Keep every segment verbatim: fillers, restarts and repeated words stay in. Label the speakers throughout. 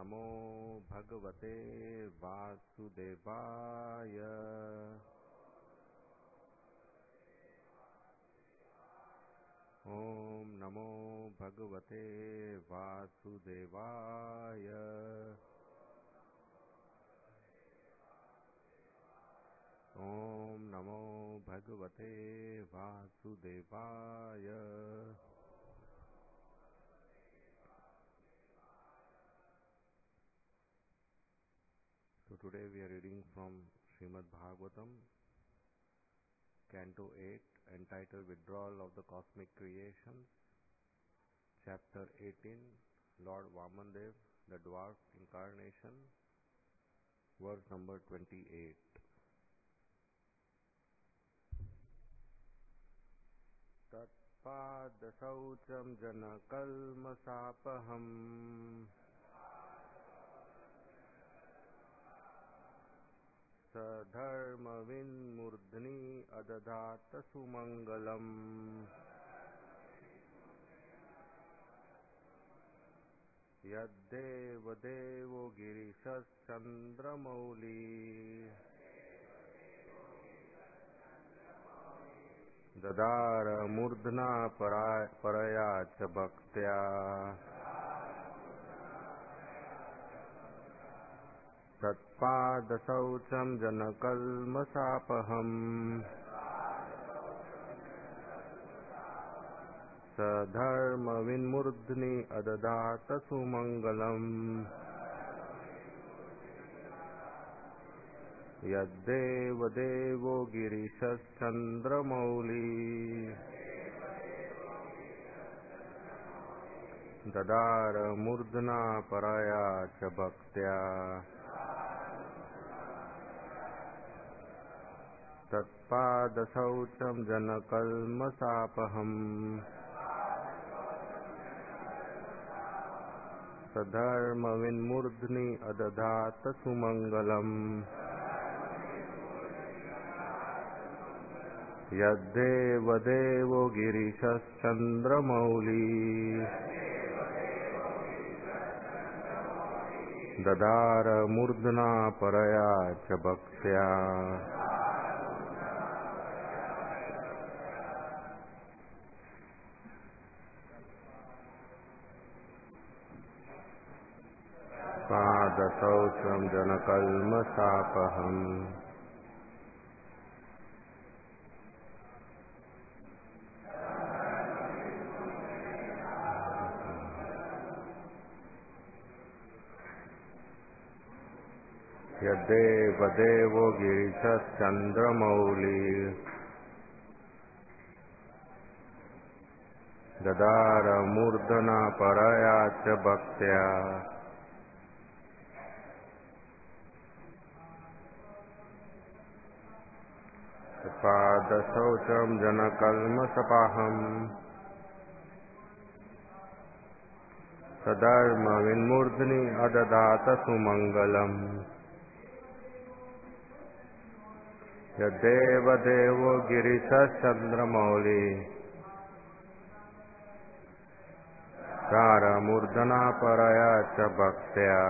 Speaker 1: नमो भगवते वासुदेवाय। ओम नमो भगवते वासुदेवाय। ओम नमो भगवते वासुदेवाय। So today we are reading from Srimad Bhagavatam, Canto eight, entitled Withdrawal of the Cosmic Creations, Chapter eighteen, Lord Vamandev, the Dwarf Incarnation, verse number twenty-eight. Tatpadasaucham janakalmasapaham sadharma vinmurdhni adadhata sumangalam. Yaddeva devo girishas chandramauli dadara murdhna paraya cha bhaktya. Tatpadasaucham janakalmasapaham sadharma vinmurdhni adadhata sumangalam. Yaddeva devo girishas chandramauli dadara murdhna paraya cha bhaktya. Tatpadasaucham janakalmasapaham sadharma vinmurdhni adadhata sumangalam. Yaddeva devo girishas chandramauli dadara murdhna paraya cha bhaktya. Tatpadasaucham janakalmasapaham Yaddeva devo girishas chandramauli dadara murdhna paraya cha bhaktya. Tatpadasaucham janakalmasapaham sadharma vinmurdhni adadhata sumangalam. Yaddeva devo girishas chandramauli dadara murdhna paraya cha bhaktya.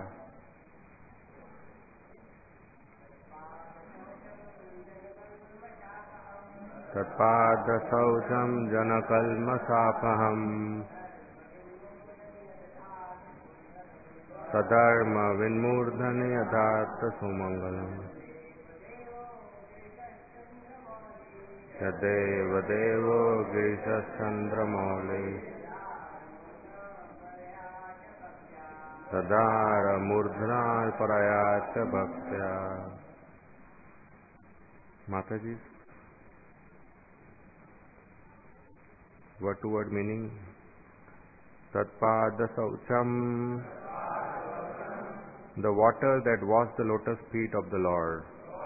Speaker 1: Tatpadasaucham janakalmasapaham sadharma vinmurdhni adadhata sumangalam. Yaddeva devo girishas chandramauli dadara murdhna paraya cha bhaktya. Mataji, word to word meaning. Tatpadasaucham, the water that washed the lotus feet of the Lord.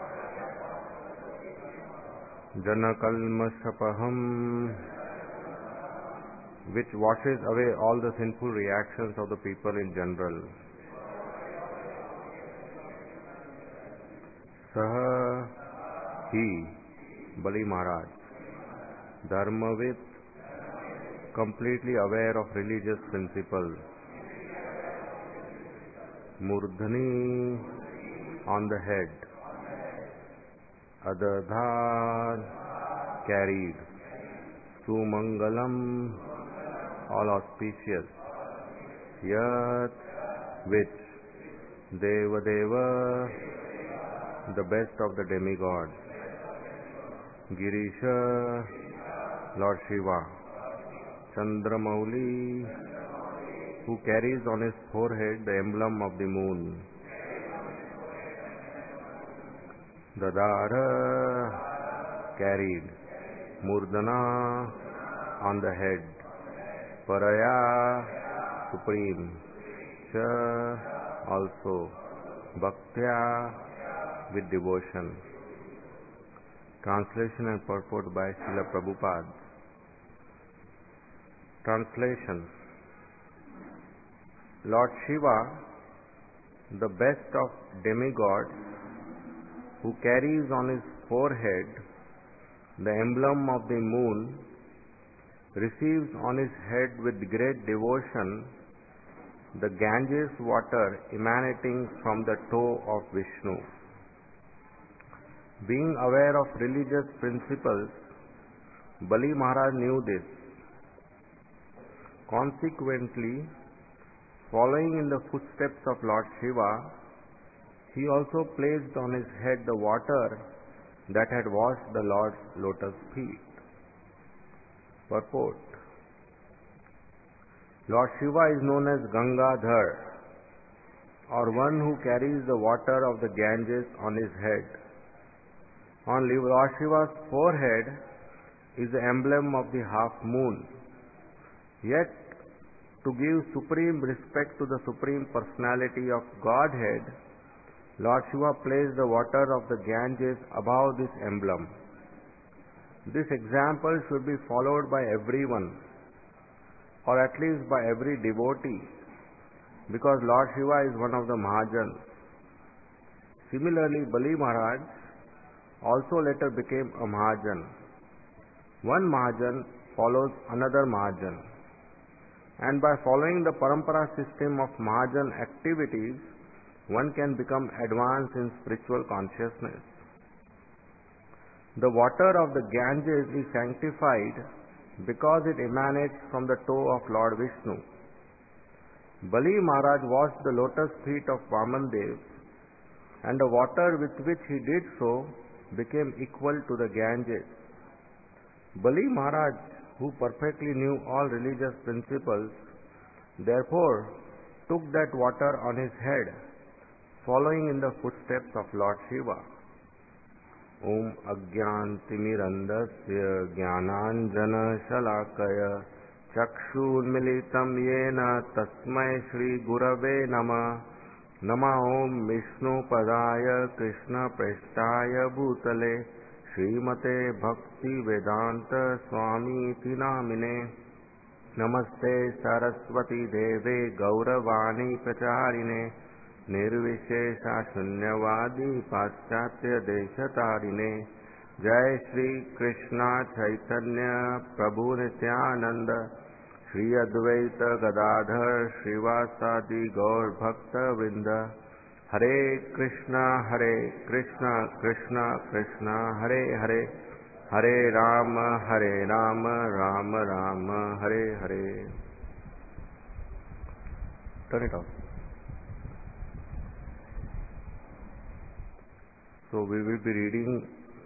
Speaker 1: Janakalmasapaham, which washes away all the sinful reactions of the people in general. Saha, he, Bali Maharaj, Dharmavit, completely aware of religious principles. Murdhani on the head, Adadhar carried, Sumangalam all auspicious, Yat which, Deva Deva the best of the demigods, Girisha Lord Shiva, Chandramauli who carries on his forehead the emblem of the moon, Dadara carried, Murdana on the head, Paraya supreme, Cha also, Bhaktya with devotion. Translation and purport by Srila Prabhupada. Translation. Lord Shiva, the best of demigods, who carries on his forehead the emblem of the moon, receives on his head with great devotion the Ganges water emanating from the toe of Vishnu. Being aware of religious principles, Bali Maharaj knew this. Consequently, following in the footsteps of Lord Shiva, he also placed on his head the water that had washed the Lord's lotus feet. Purport. Lord Shiva is known as Gangadhar, or one who carries the water of the Ganges on his head. On Lord Shiva's forehead is the emblem of the half moon. Yet, to give supreme respect to the Supreme Personality of Godhead, Lord Shiva placed the water of the Ganges above this emblem. This example should be followed by everyone, or at least by every devotee, because Lord Shiva is one of the Mahajans. Similarly, Bali Maharaj also later became a Mahajan. One Mahajan follows another Mahajan, and by following the Parampara system of Mahajan activities, one can become advanced in spiritual consciousness. The water of the Ganges is sanctified because it emanates from the toe of Lord Vishnu. Bali Maharaj washed the lotus feet of Vamandev, and the water with which he did so became equal to the Ganges. Bali Maharaj, who perfectly knew all religious principles, therefore took that water on his head, following in the footsteps of Lord Shiva. Om Ajnantimirandasya Jnananjana Shalakaya Chakshunmilitam Yena Tasmai Shri Gurave Nama Nama Om Vishnu Padaya Krishna Prestaya Bhutale Srimate Bhakti Vedanta Swami Namine Namaste Saraswati Deve Gauravani Pracharine Nirvishesha Shunyavadi Paschatya Deshatarine Jai Shri Krishna Chaitanya Prabhu Nityananda Shri Advaita Gadadhar Srivasadi Gaur Bhakta Vrinda Hare Krishna Hare Krishna Krishna Krishna Hare Hare Hare Rama Hare Rama Rama Rama Hare Hare. Turn it off. So we will be reading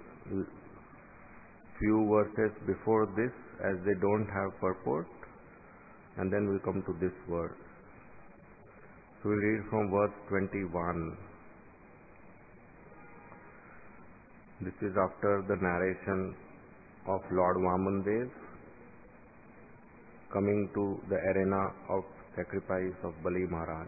Speaker 1: few verses before this as they don't have purport, and then we come to this verse. So we read from verse twenty-one. This is after the narration of Lord Vamandev coming to the arena of sacrifice of Bali Maharaj.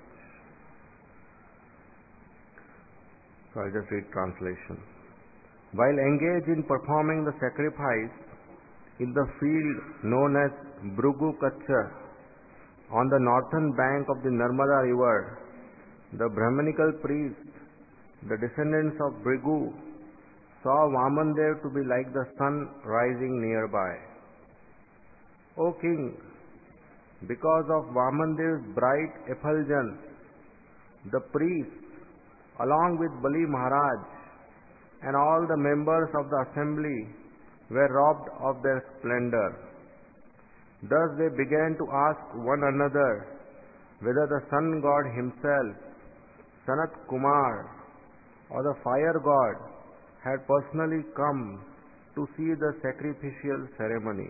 Speaker 1: So I'll just read translation. While engaged in performing the sacrifice in the field known as Bhrigu Kacha on the northern bank of the Narmada river, the Brahmanical priests, the descendants of Bhrigu, saw Vamandev to be like the sun rising nearby. O king, because of Vamandev's bright effulgence, The priests, along with Bali Maharaj and all the members of the assembly, were robbed of their splendor. Thus they began to ask one another whether the sun god himself, Sanat Kumar, or the fire god had personally come to see the sacrificial ceremony.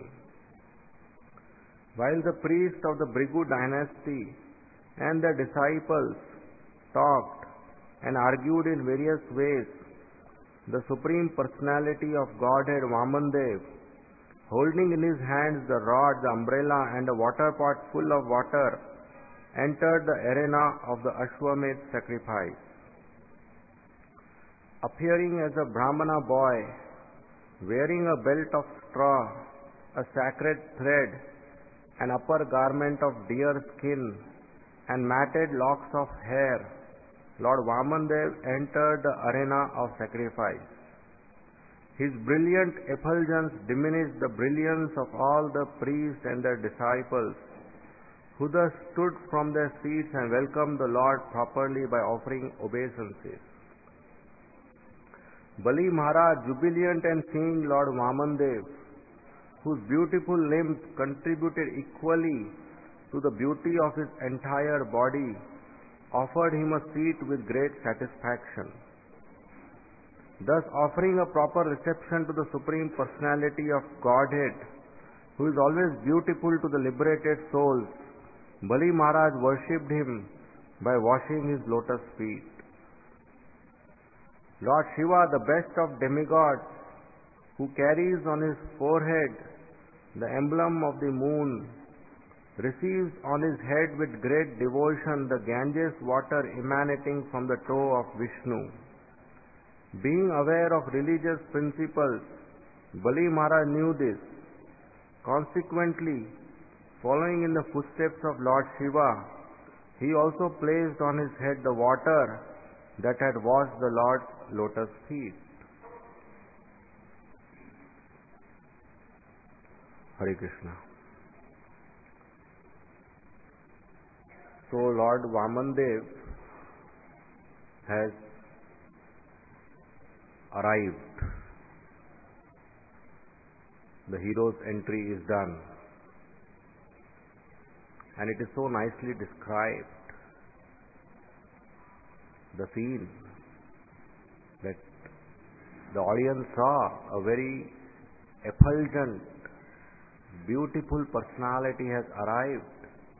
Speaker 1: While the priests of the Bhrigu dynasty and their disciples talked and argued in various ways, the Supreme Personality of Godhead Vamandev, holding in his hands the rod, the umbrella and a water pot full of water, entered the arena of the Ashwamedh sacrifice. Appearing as a Brahmana boy, wearing a belt of straw, a sacred thread, an upper garment of deer skin, and matted locks of hair, Lord Vamandev entered the arena of sacrifice. His brilliant effulgence diminished the brilliance of all the priests and their disciples, who thus stood from their seats and welcomed the Lord properly by offering obeisances. Bali Maharaj, jubilant and seeing Lord Vamandev, whose beautiful limbs contributed equally to the beauty of his entire body, offered him a seat with great satisfaction. Thus, offering a proper reception to the Supreme Personality of Godhead, who is always beautiful to the liberated souls, Bali Maharaj worshipped him by washing his lotus feet. Lord Shiva, the best of demigods, who carries on his forehead the emblem of the moon, receives on his head with great devotion the Ganges water emanating from the toe of Vishnu. Being aware of religious principles, Bali Maharaj knew this. Consequently, following in the footsteps of Lord Shiva, he also placed on his head the water that had washed the Lord's lotus feet. Hare Krishna. So Lord Vamandev has arrived. The hero's entry is done. And it is so nicely described, the scene, that the audience saw a very effulgent, beautiful personality has arrived,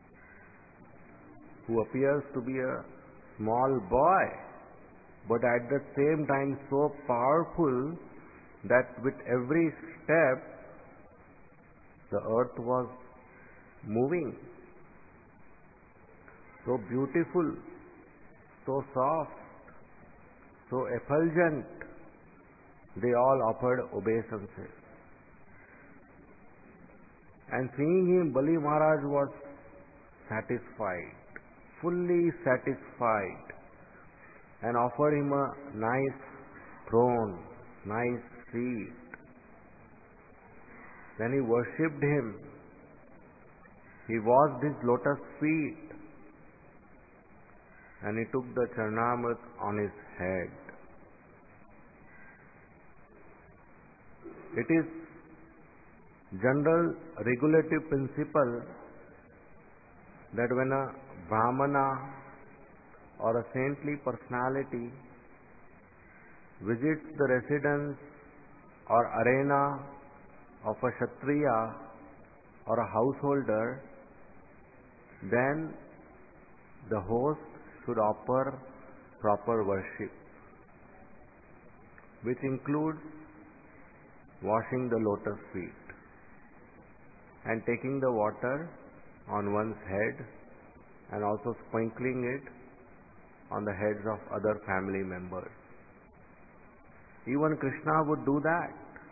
Speaker 1: who appears to be a small boy, but at the same time so powerful that with every step the earth was moving. So beautiful, so soft, so effulgent, they all offered obeisances. And seeing him, Bali Maharaj was satisfied, fully satisfied, and offered him a nice throne, nice seat. Then he worshipped him. He washed his lotus feet, and he took the Charnamrit on his head. It is general regulative principle that when a Brahmana or a saintly personality visits the residence or arena of a Kshatriya or a householder, then the host should offer proper worship, which includes washing the lotus feet and taking the water on one's head and also sprinkling it on the heads of other family members. Even Krishna would do that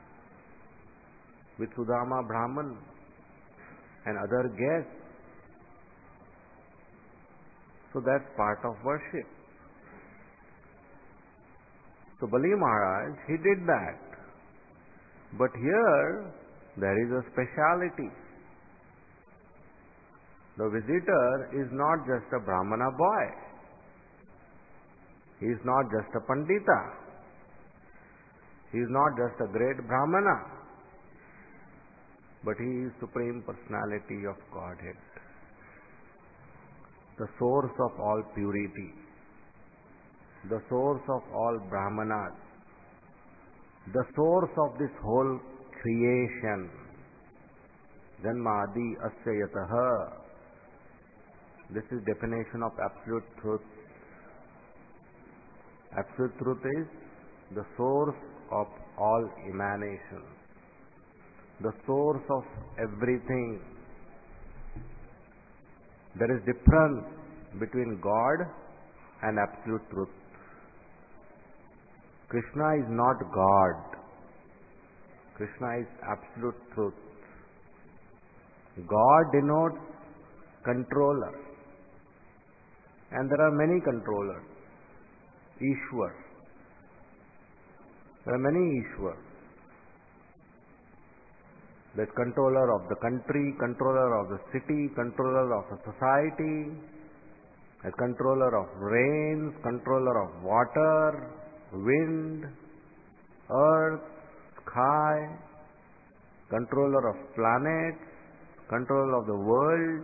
Speaker 1: with Sudama Brahman and other guests. So that's part of worship. So Bali Maharaj, he did that. But here there is a speciality. The visitor is not just a Brahmana boy. He is not just a Pandita. He is not just a great Brahmana. But he is Supreme Personality of Godhead. The source of all purity. The source of all Brahmanas. The source of this whole creation. Janmadi asya yataha. This is definition of absolute truth. Absolute truth is the source of all emanations, the source of everything. There is difference between God and absolute truth. Krishna is not God. Krishna is absolute truth. God denotes controller. And there are many controllers. Ishwar. There are many Ishwar. There's controller of the country, controller of the city, controller of the society, a controller of rains, controller of water, wind, earth, sky, controller of planets, controller of the world.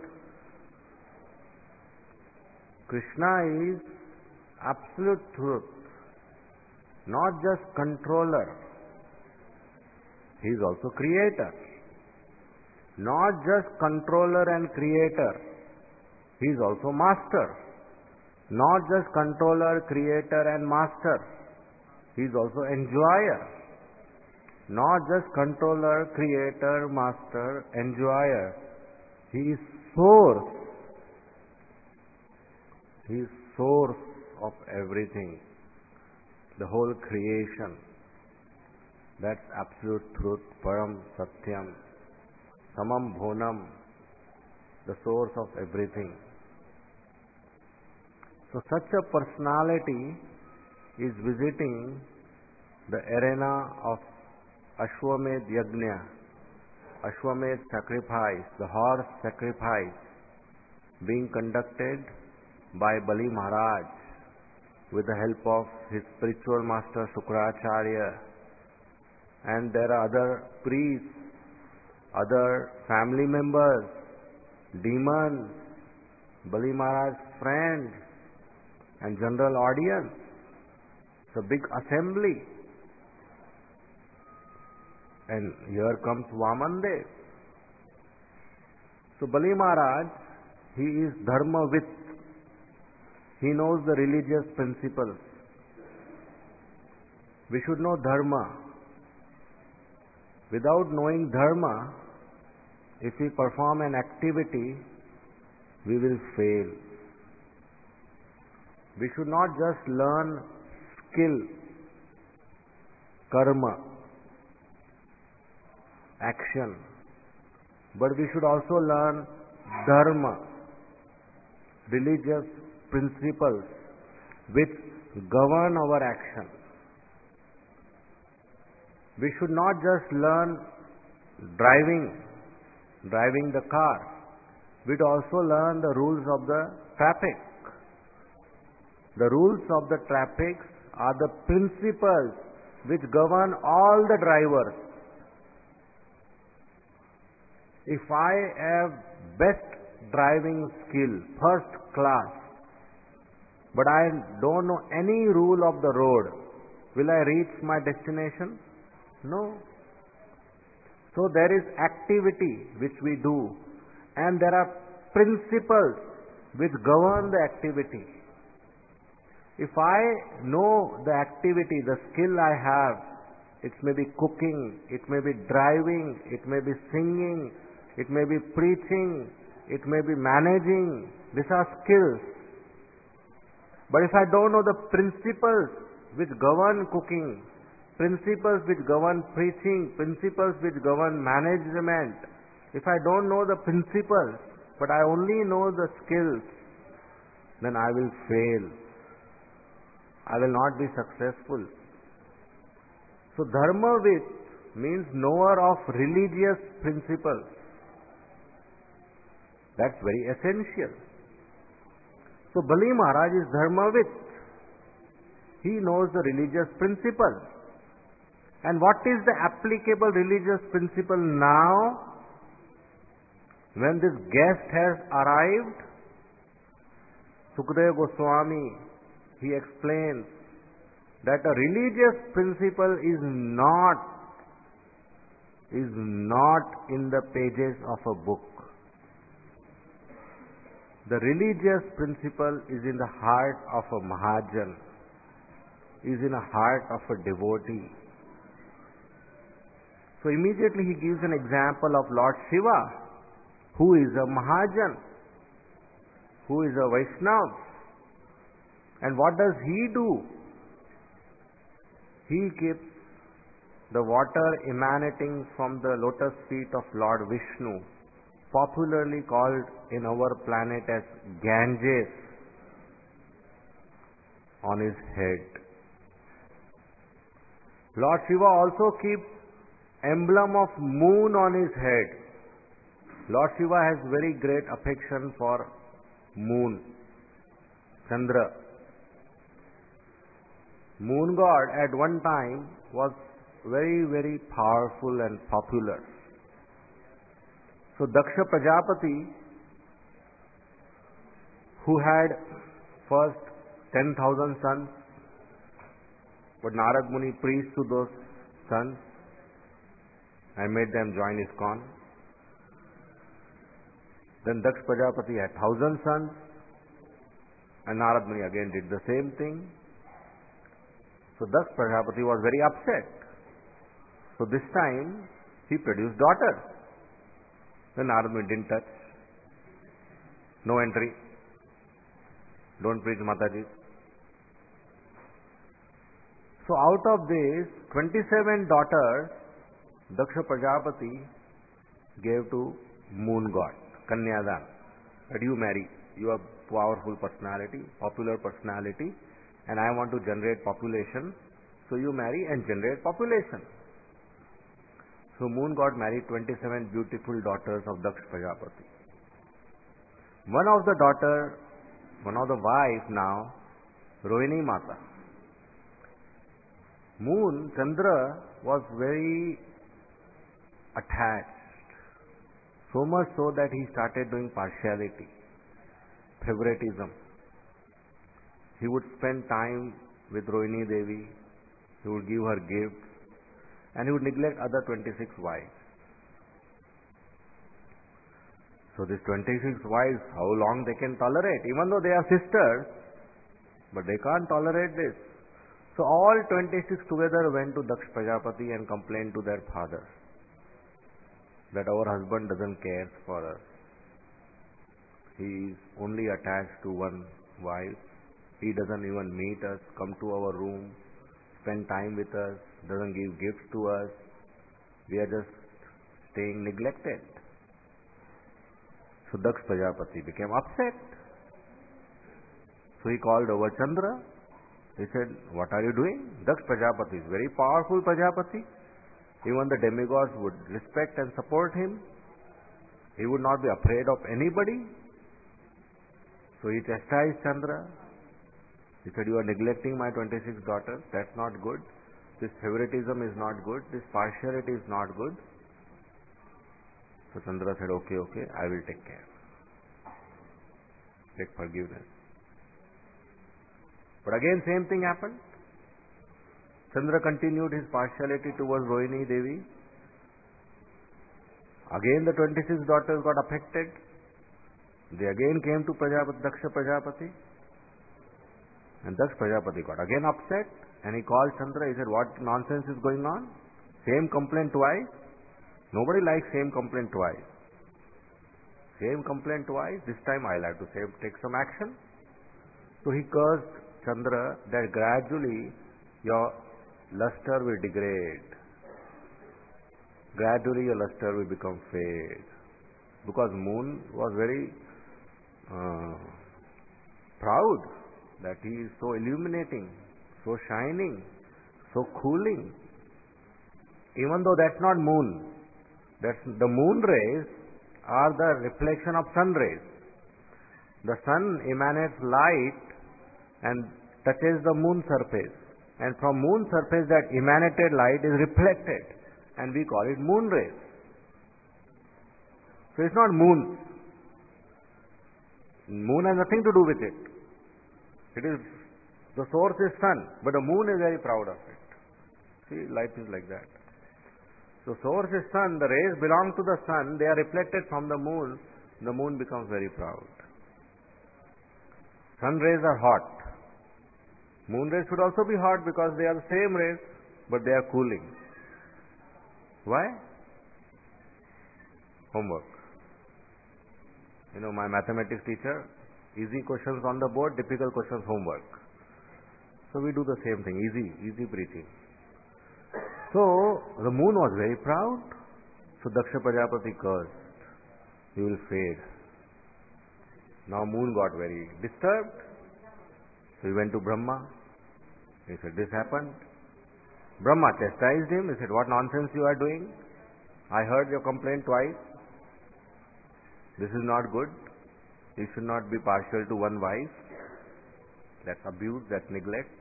Speaker 1: Krishna is absolute truth, not just controller. He is also creator. Not just controller and creator. He is also master. Not just controller, creator and master. He is also enjoyer. Not just controller, creator, master, enjoyer. He is source. He is source of everything. The whole creation. That's absolute truth, Param Satyam, Samam Bhonam, the source of everything. So such a personality is visiting the arena of Ashwamedh Yajna, Ashwamedh sacrifice, the horse sacrifice, being conducted by Bali Maharaj with the help of his spiritual master Sukracharya. And there are other priests, other family members, demons, Bali Maharaj's friends, and general audience. It's a big assembly. And here comes Vamandev. So Bali Maharaj, he is dharma-vit. He knows the religious principles. We should know dharma. Without knowing dharma, if we perform an activity, we will fail. We should not just learn skill, karma, action, but we should also learn dharma, religious principles which govern our action. We should not just learn driving, driving the car. We should also learn the rules of the traffic. The rules of the traffic are the principles which govern all the drivers. If I have best driving skill, first class, but I don't know any rule of the road, will I reach my destination? No. So there is activity which we do, and there are principles which govern the activity. If I know the activity, the skill I have, it may be cooking, it may be driving, it may be singing, it may be preaching, it may be managing. These are skills. But if I don't know the principles which govern cooking, principles which govern preaching, principles which govern management, if I don't know the principles, but I only know the skills, then I will fail. I will not be successful. So dharma-vit means knower of religious principles. That's very essential. So Bali Maharaj is dharma-vit. He knows the religious principle. And what is the applicable religious principle now? When this guest has arrived, Sukadeva Goswami, he explains that a religious principle is not, is not in the pages of a book. The religious principle is in the heart of a Mahajan, is in the heart of a devotee. So immediately he gives an example of Lord Shiva, who is a Mahajan, who is a Vaishnava. And what does he do? He keeps the water emanating from the lotus feet of Lord Vishnu, popularly called in our planet as Ganges, on his head. Lord Shiva also keeps emblem of moon on his head. Lord Shiva has very great affection for moon, Chandra. Moon god at one time was very, very powerful and popular. So Daksha Prajapati, who had first ten thousand sons, but Narad Muni preached to those sons and made them join ISKCON. Then Daksha Prajapati had thousand sons, and Narad Muni again did the same thing. So Daksha Prajapati was very upset. So this time he produced daughters. Then Narad Muni didn't touch. No entry. Don't preach Mataji. So out of these twenty-seven daughters, Daksha Prajapati gave to moon god, Kanyadan. That you marry. You are powerful personality, popular personality, and I want to generate population. So you marry and generate population. So moon god married twenty-seven beautiful daughters of Daksha Prajapati. One of the daughter, one of the wife now, Rohini Mata. Moon, Chandra, was very attached. So much so that he started doing partiality, favoritism. He would spend time with Rohini Devi, he would give her gifts, and he would neglect other twenty-six wives. So these twenty-six wives, how long they can tolerate? Even though they are sisters, but they can't tolerate this. So all twenty-six together went to Daksha Prajapati and complained to their father that our husband doesn't care for us. He is only attached to one wife. He doesn't even meet us, come to our room, spend time with us, doesn't give gifts to us. We are just staying neglected. So Daksha Prajapati became upset. So he called over Chandra. He said, what are you doing? Daksha Prajapati is very powerful Prajapati. Even the demigods would respect and support him. He would not be afraid of anybody. So he chastised Chandra. He said, you are neglecting my twenty-six daughters. That's not good. This favoritism is not good. This partiality is not good. So Chandra said, okay, okay, I will take care. Take forgiveness. But again same thing happened. Chandra continued his partiality towards Rohini Devi. Again the twenty-six daughters got affected. They again came to Prajapati, Daksha Prajapati. And Daksha Prajapati got again upset and he called Chandra. He said, what nonsense is going on? Same complaint twice? Nobody likes same complaint twice. Same complaint twice? This time I'll have to say, take some action. So he cursed Chandra that gradually your luster will degrade. Gradually your luster will become fade. Because moon was very uh, proud that he is so illuminating, so shining, so cooling. Even though that's not moon, that's the moon rays are the reflection of sun rays. The sun emanates light and touches the moon surface, and from moon surface that emanated light is reflected, and we call it moon rays. So it's not moon. Moon has nothing to do with it. It is, the source is sun, but the moon is very proud of it. See, life is like that. So source is sun, the rays belong to the sun, they are reflected from the moon, the moon becomes very proud. Sun rays are hot. Moon rays should also be hot because they are the same rays, but they are cooling. Why? Homework. You know, my mathematics teacher, easy questions on the board, difficult questions homework. So we do the same thing, easy, easy preaching. So the moon was very proud. So Daksha Prajapati cursed, you will fade. Now moon got very disturbed. So he went to Brahma. He said, this happened. Brahma chastised him. He said, what nonsense you are doing? I heard your complaint twice. This is not good. You should not be partial to one wife. That's abuse, that's neglect.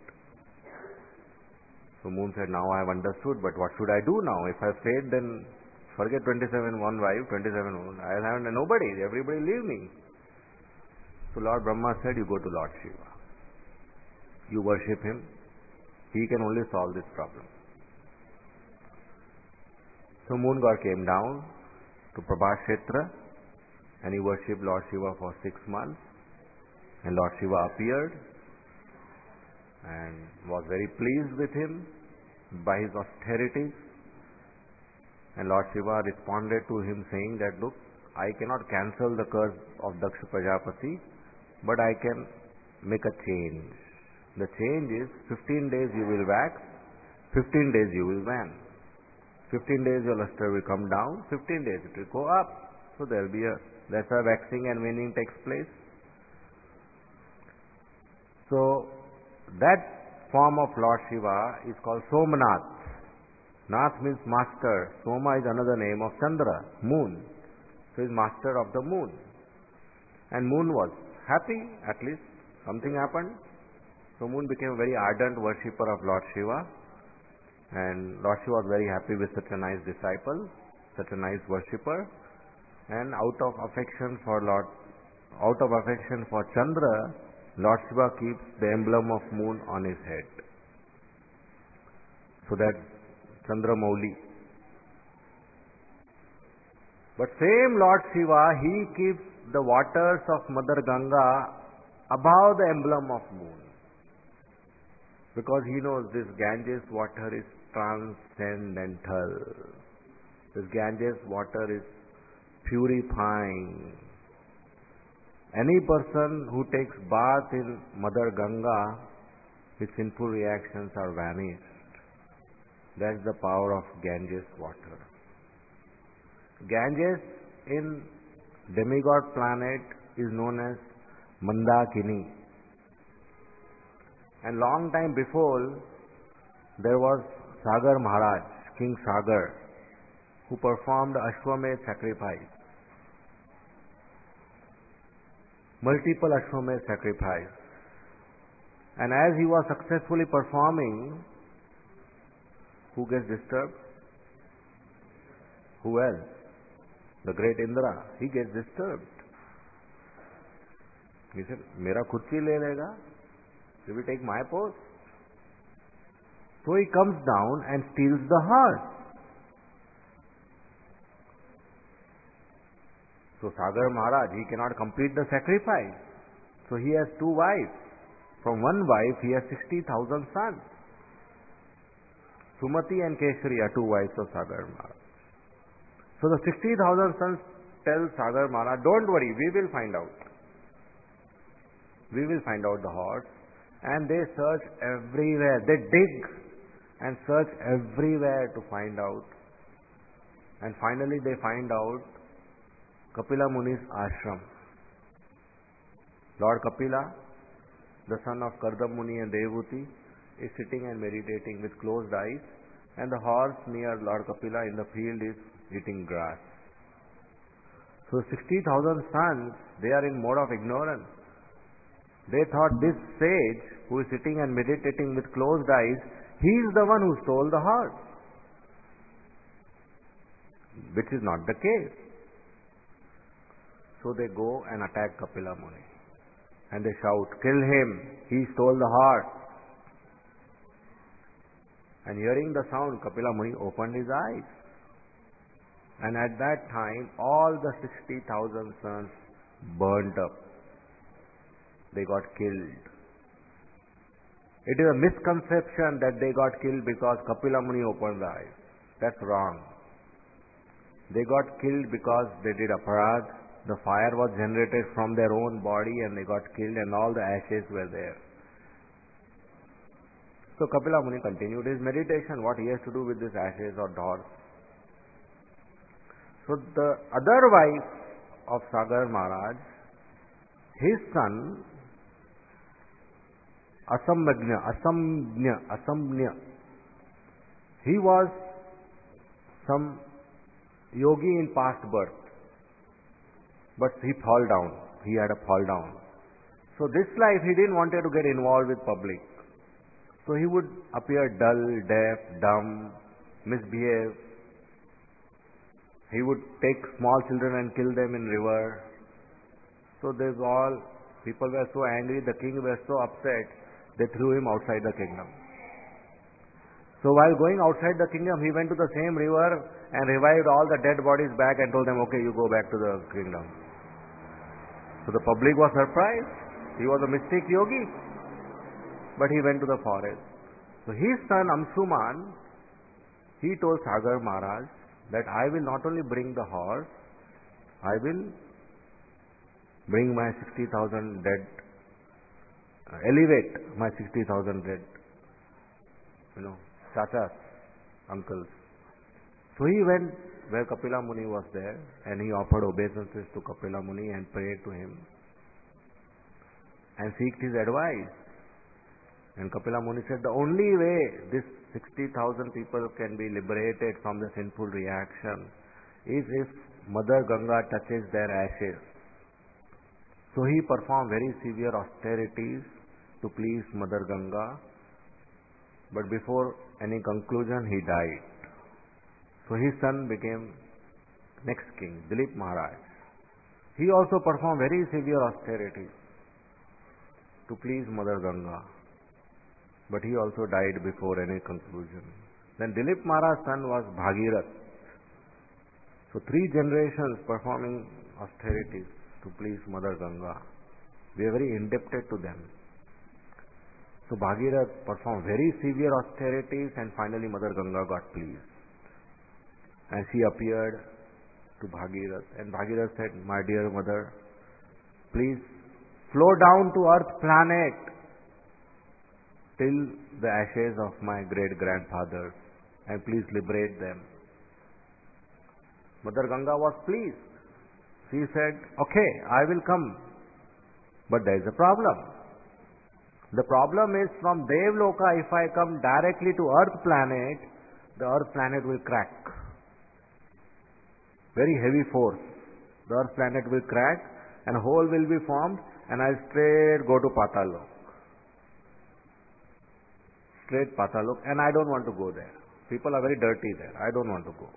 Speaker 1: So moon said, now I have understood, but what should I do now? If I fade, then forget twenty-seven, one wife, twenty-seven, I will have nobody, everybody leave me. So Lord Brahma said, you go to Lord Shiva. You worship him. He can only solve this problem. So moon god came down to Prabhat Kshetra and he worshipped Lord Shiva for six months. And Lord Shiva appeared and was very pleased with him by his austerities. And Lord Shiva responded to him saying that, look, I cannot cancel the curse of Daksha Prajapati, but I can make a change. The change is fifteen days you will wax, fifteen days you will wane. fifteen days your luster will come down, fifteen days it will go up. So there will be a, that's why waxing and waning takes place. So that form of Lord Shiva is called Somanath. Nath means master. Soma is another name of Chandra, moon. So he is master of the moon. And moon was happy, at least something happened. So moon became a very ardent worshipper of Lord Shiva. And Lord Shiva was very happy with such a nice disciple, such a nice worshipper. And out of affection for Lord, out of affection for Chandra, Lord Shiva keeps the emblem of moon on his head. So that Chandra Mauli. But same Lord Shiva, he keeps the waters of Mother Ganga above the emblem of moon. Because he knows this Ganges water is transcendental. This Ganges water is purifying. Any person who takes bath in Mother Ganga, his sinful reactions are vanished. That's the power of Ganges water. Ganges in demigod planet is known as Mandakini. And long time before, there was Sagar Maharaj, King Sagar, who performed Ashwamedh sacrifice. Multiple Ashwamedh sacrifice. And as he was successfully performing, who gets disturbed? Who else? The great Indra. He gets disturbed. He said, Mera kursi le lega? He will take my post. So he comes down and steals the horse. So Sagar Maharaj, he cannot complete the sacrifice. So he has two wives. From one wife, he has sixty thousand sons. Sumati and Keshari are two wives of Sagar Maharaj. So the sixty thousand sons tell Sagar Maharaj, don't worry, we will find out. We will find out the horse. And they search everywhere. They dig and search everywhere to find out. And finally they find out Kapila Muni's ashram. Lord Kapila, the son of Kardam Muni and Devuti, is sitting and meditating with closed eyes, and the horse near Lord Kapila in the field is eating grass. So sixty thousand sons, they are in mode of ignorance. They thought this sage who is sitting and meditating with closed eyes, he is the one who stole the horse. Which is not the case. So they go and attack Kapila Muni. And they shout, kill him, he stole the horse. And hearing the sound, Kapila Muni opened his eyes. And at that time, all the sixty thousand sons burnt up. They got killed. It is a misconception that they got killed because Kapila Muni opened the eyes. That's wrong. They got killed because they did aparadh. The fire was generated from their own body and they got killed and all the ashes were there. So Kapila Muni continued his meditation, what he has to do with this ashes or doors. So the other wife of Sagar Maharaj, his son, Asamagnya, Asamnya, Asamnya, he was some yogi in past birth, but he fall down. He had a fall down. So this life he didn't want to get involved with public. So he would appear dull, deaf, dumb, misbehave. He would take small children and kill them in river. So there's all, people were so angry, the king was so upset, they threw him outside the kingdom. So while going outside the kingdom, he went to the same river and revived all the dead bodies back and told them, okay, you go back to the kingdom. So the public was surprised. He was a mystic yogi. But he went to the forest. So his son Amsuman, he told Sagar Maharaj that I will not only bring the horse, I will bring my sixty thousand dead, uh, elevate my sixty thousand dead, you know, chachas, uncles. So he went where Kapila Muni was there and he offered obeisances to Kapila Muni and prayed to him and seeked his advice. And Kapila Muni said, the only way this sixty thousand people can be liberated from the sinful reaction is if Mother Ganga touches their ashes. So he performed very severe austerities to please Mother Ganga. But before any conclusion, he died. So his son became next king, Dilip Maharaj. He also performed very severe austerities to please Mother Ganga. But he also died before any conclusion. Then Dilip Maharaj's son was Bhagirath. So three generations performing austerities to please Mother Ganga. We are very indebted to them. So Bhagirath performed very severe austerities and finally Mother Ganga got pleased. And she appeared to Bhagirath. And Bhagirath said, my dear mother, please flow down to earth planet till the ashes of my great grandfathers and please liberate them. Mother Ganga was pleased. She said, okay, I will come. But there is a problem. The problem is from Devloka, if I come directly to earth planet, the earth planet will crack. Very heavy force. The earth planet will crack and a hole will be formed and I'll straight go to Patalok. Straight Patalok, and I don't want to go there. People are very dirty there. I don't want to go.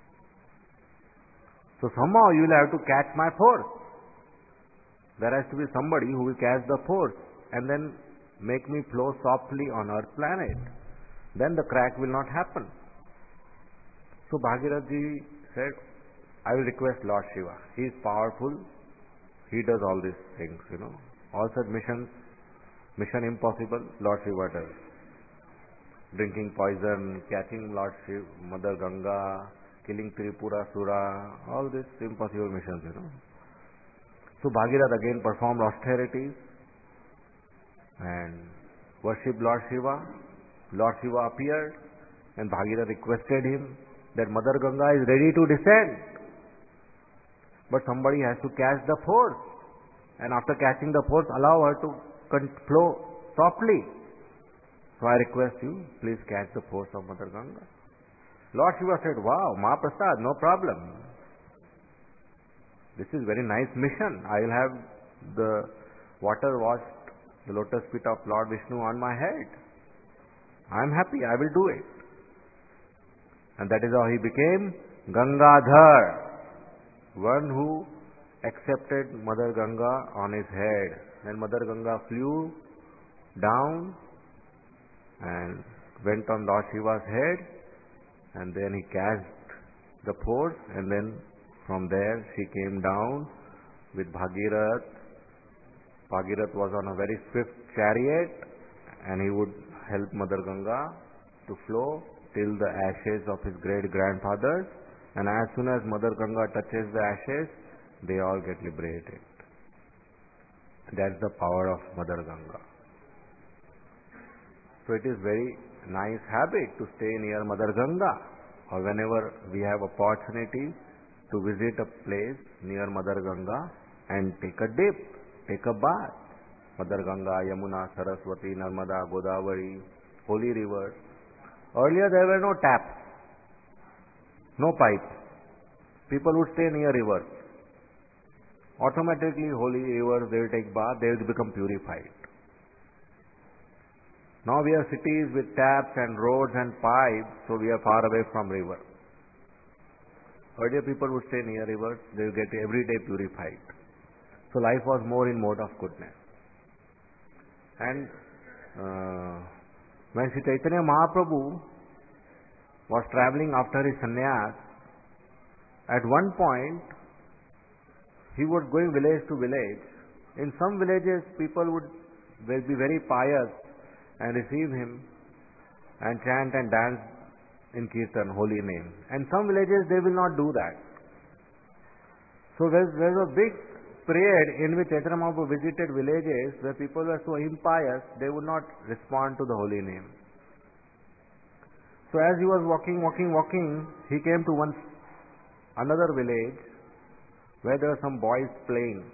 Speaker 1: So somehow you will have to catch my force. There has to be somebody who will catch the force and then make me flow softly on earth planet. Then the crack will not happen. So Bhagirath ji said, I will request Lord Shiva. He is powerful. He does all these things, you know. All such missions, mission impossible, Lord Shiva does. Drinking poison, catching Lord Shiva, Mother Ganga, killing Tripura Sura, all these impossible missions, you know. So Bhagirath again performed austerities and worshipped Lord Shiva. Lord Shiva appeared and Bhagirath requested him that Mother Ganga is ready to descend. But somebody has to catch the force. And after catching the force, allow her to flow softly. So I request you, please catch the force of Mother Ganga. Lord Shiva said, wow, Mahaprasad, no problem. This is very nice mission. I will have the water washed the lotus feet of Lord Vishnu on my head. I am happy, I will do it. And that is how he became Gangadhar, one who accepted Mother Ganga on his head. Then Mother Ganga flew down and went on Lord Shiva's head, and then he cast the force, and then from there she came down with Bhagirath. Bhagirath was on a very swift chariot, and he would help Mother Ganga to flow till the ashes of his great grandfathers, and as soon as Mother Ganga touches the ashes, they all get liberated. That's the power of Mother Ganga. So it is very nice habit to stay near Mother Ganga, or whenever we have opportunity to visit a place near Mother Ganga and take a dip, take a bath. Mother Ganga, Yamuna, Saraswati, Narmada, Godavari, holy rivers. Earlier there were no taps, no pipes. People would stay near rivers. Automatically holy rivers, they will take bath, they will become purified. Now we have cities with taps and roads and pipes, so we are far away from river. Earlier people would stay near rivers, they will get every day purified. So life was more in mode of goodness. And uh, when Sri Chaitanya Mahaprabhu was traveling after his sannyas, at one point he was going village to village. In some villages people would be very pious and receive him and chant and dance in Kirtan, holy name. And some villages they will not do that. So there's, there's a big period in which Chaitanya Mahaprabhu visited villages where people were so impious, they would not respond to the holy name. So as he was walking, walking, walking, he came to one another village where there were some boys playing.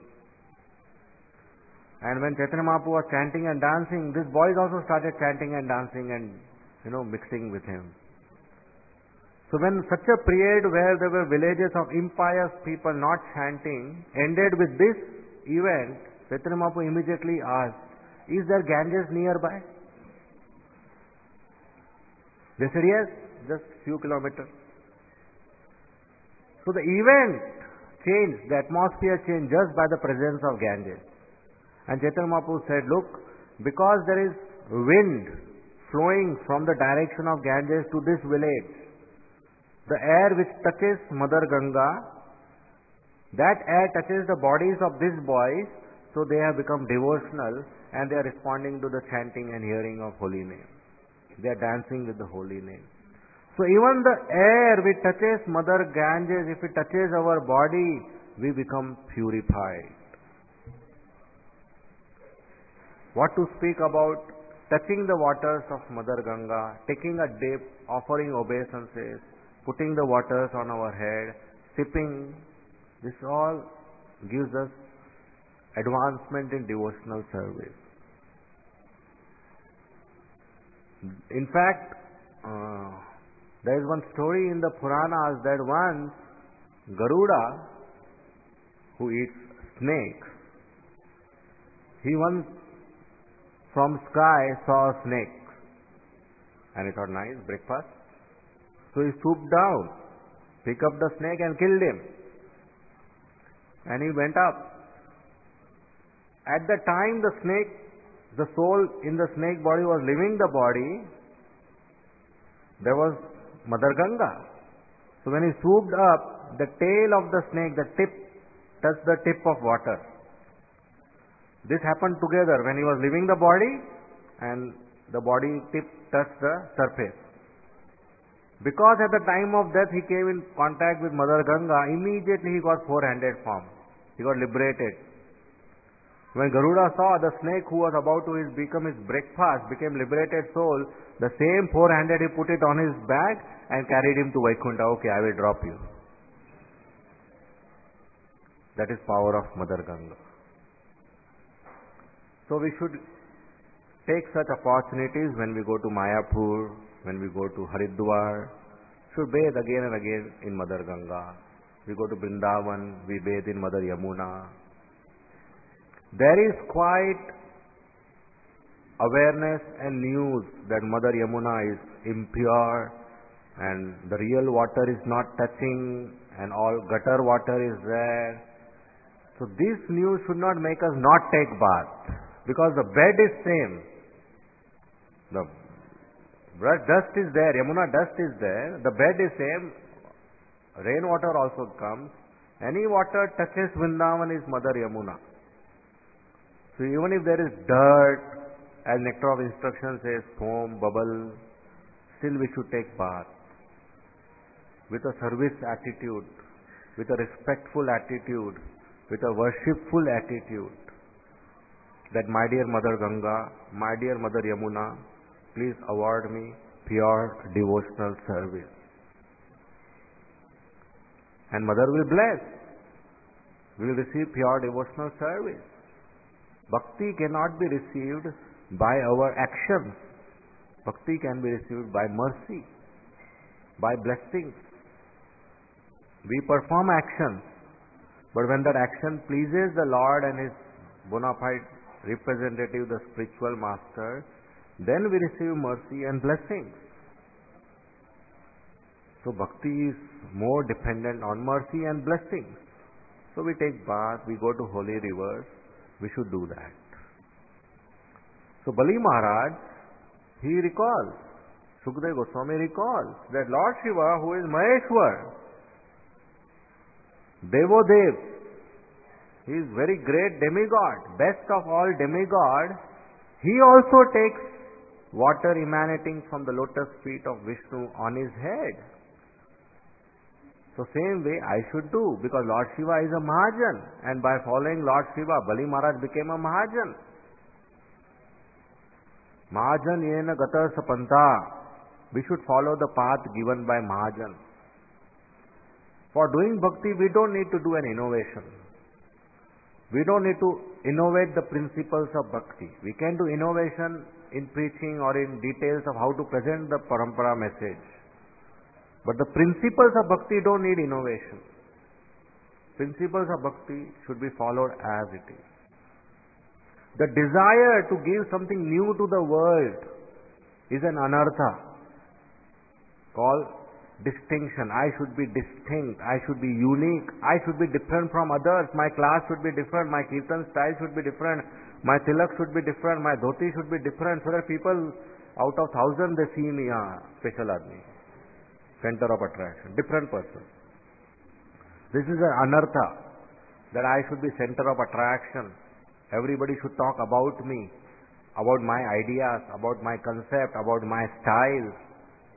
Speaker 1: And when Chaitanya Mahaprabhu was chanting and dancing, these boys also started chanting and dancing and, you know, mixing with him. So when such a period where there were villages of impious people not chanting ended with this event, Chaitanya Mahaprabhu immediately asked, is there Ganges nearby? They said, yes, just few kilometers. So the event changed, the atmosphere changed just by the presence of Ganges. And Chaitanya Mahaprabhu said, look, because there is wind flowing from the direction of Ganges to this village, the air which touches Mother Ganga, that air touches the bodies of these boys, so they have become devotional and they are responding to the chanting and hearing of holy name. They are dancing with the holy name. So even the air which touches Mother Ganges, if it touches our body, we become purified. What to speak about touching the waters of Mother Ganga, taking a dip, offering obeisances, putting the waters on our head, sipping, this all gives us advancement in devotional service. In fact, uh, there is one story in the Puranas that once Garuda, who eats snakes, he once from sky saw a snake and he thought, nice, breakfast. So he stooped down, picked up the snake and killed him. And he went up. At the time the snake, the soul in the snake body was leaving the body, there was Mother Ganga. So when he swooped up, the tail of the snake, the tip, touched the tip of water. This happened together when he was leaving the body and the body tip touched the surface. Because at the time of death he came in contact with Mother Ganga, immediately he got four-handed form. He got liberated. When Garuda saw the snake who was about to become his breakfast, became liberated soul, the same four-handed he put it on his back and carried him to Vaikuntha. Okay, I will drop you. That is power of Mother Ganga. So we should take such opportunities when we go to Mayapur, when we go to Haridwar, should bathe again and again in Mother Ganga. We go to Vrindavan, we bathe in Mother Yamuna. There is quite awareness and news that Mother Yamuna is impure and the real water is not touching and all gutter water is there. So this news should not make us not take bath, because the bed is same. The dust is there, Yamuna dust is there, the bed is same, rainwater also comes. Any water touches Vrindavan is Mother Yamuna. So even if there is dirt, as Nectar of Instruction says, foam, bubble, still we should take bath with a service attitude, with a respectful attitude, with a worshipful attitude, that my dear Mother Ganga, my dear Mother Yamuna, please award me pure devotional service. And Mother will bless. We will receive pure devotional service. Bhakti cannot be received by our actions. Bhakti can be received by mercy, by blessings. We perform actions, but when that action pleases the Lord and His bona fide representative, the spiritual master, then we receive mercy and blessings. So bhakti is more dependent on mercy and blessings. So we take bath, we go to holy rivers, we should do that. So Bali Maharaj, he recalls, Sukadeva Goswami recalls that Lord Shiva, who is Maheshwar, Devodev, he is very great demigod, best of all demigod, he also takes water emanating from the lotus feet of Vishnu on his head. So same way I should do, because Lord Shiva is a Mahajan, and by following Lord Shiva, Bali Maharaj became a Mahajan. Mahajan yena gata sapanta. We should follow the path given by Mahajan. For doing bhakti, we don't need to do an innovation. We don't need to innovate the principles of bhakti. We can do innovation in preaching or in details of how to present the parampara message. But the principles of bhakti don't need innovation. Principles of bhakti should be followed as it is. The desire to give something new to the world is an anartha called distinction. I should be distinct. I should be unique. I should be different from others. My class should be different. My kirtan style should be different. My tilak should be different. My dhoti should be different. So that people, out of thousand, they see me, ah, special admi, center of attraction, different person. This is an anartha, that I should be center of attraction. Everybody should talk about me, about my ideas, about my concept, about my style.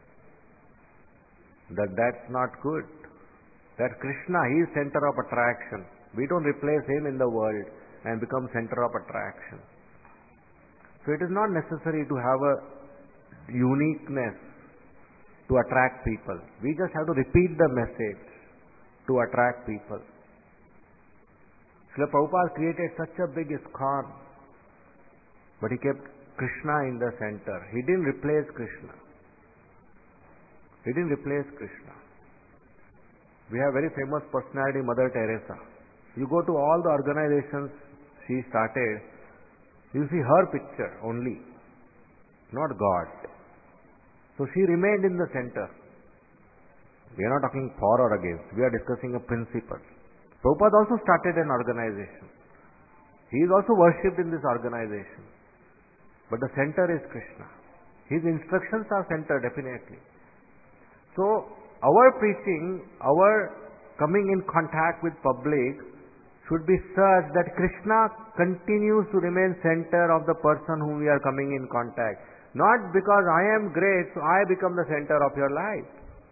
Speaker 1: That that's not good. That Krishna, he is center of attraction. We don't replace him in the world and become center of attraction. So it is not necessary to have a uniqueness to attract people. We just have to repeat the message to attract people. Srila Prabhupada created such a big ISKCON, but he kept Krishna in the center. He didn't replace Krishna. He didn't replace Krishna. We have very famous personality, Mother Teresa. You go to all the organizations she started, you see her picture only, not God. So she remained in the center. We are not talking for or against. We are discussing a principle. Prabhupada also started an organization. He is also worshipped in this organization. But the center is Krishna. His instructions are center, definitely. So, our preaching, our coming in contact with public should be such that Krishna continues to remain center of the person whom we are coming in contact. Not because I am great, so I become the center of your life.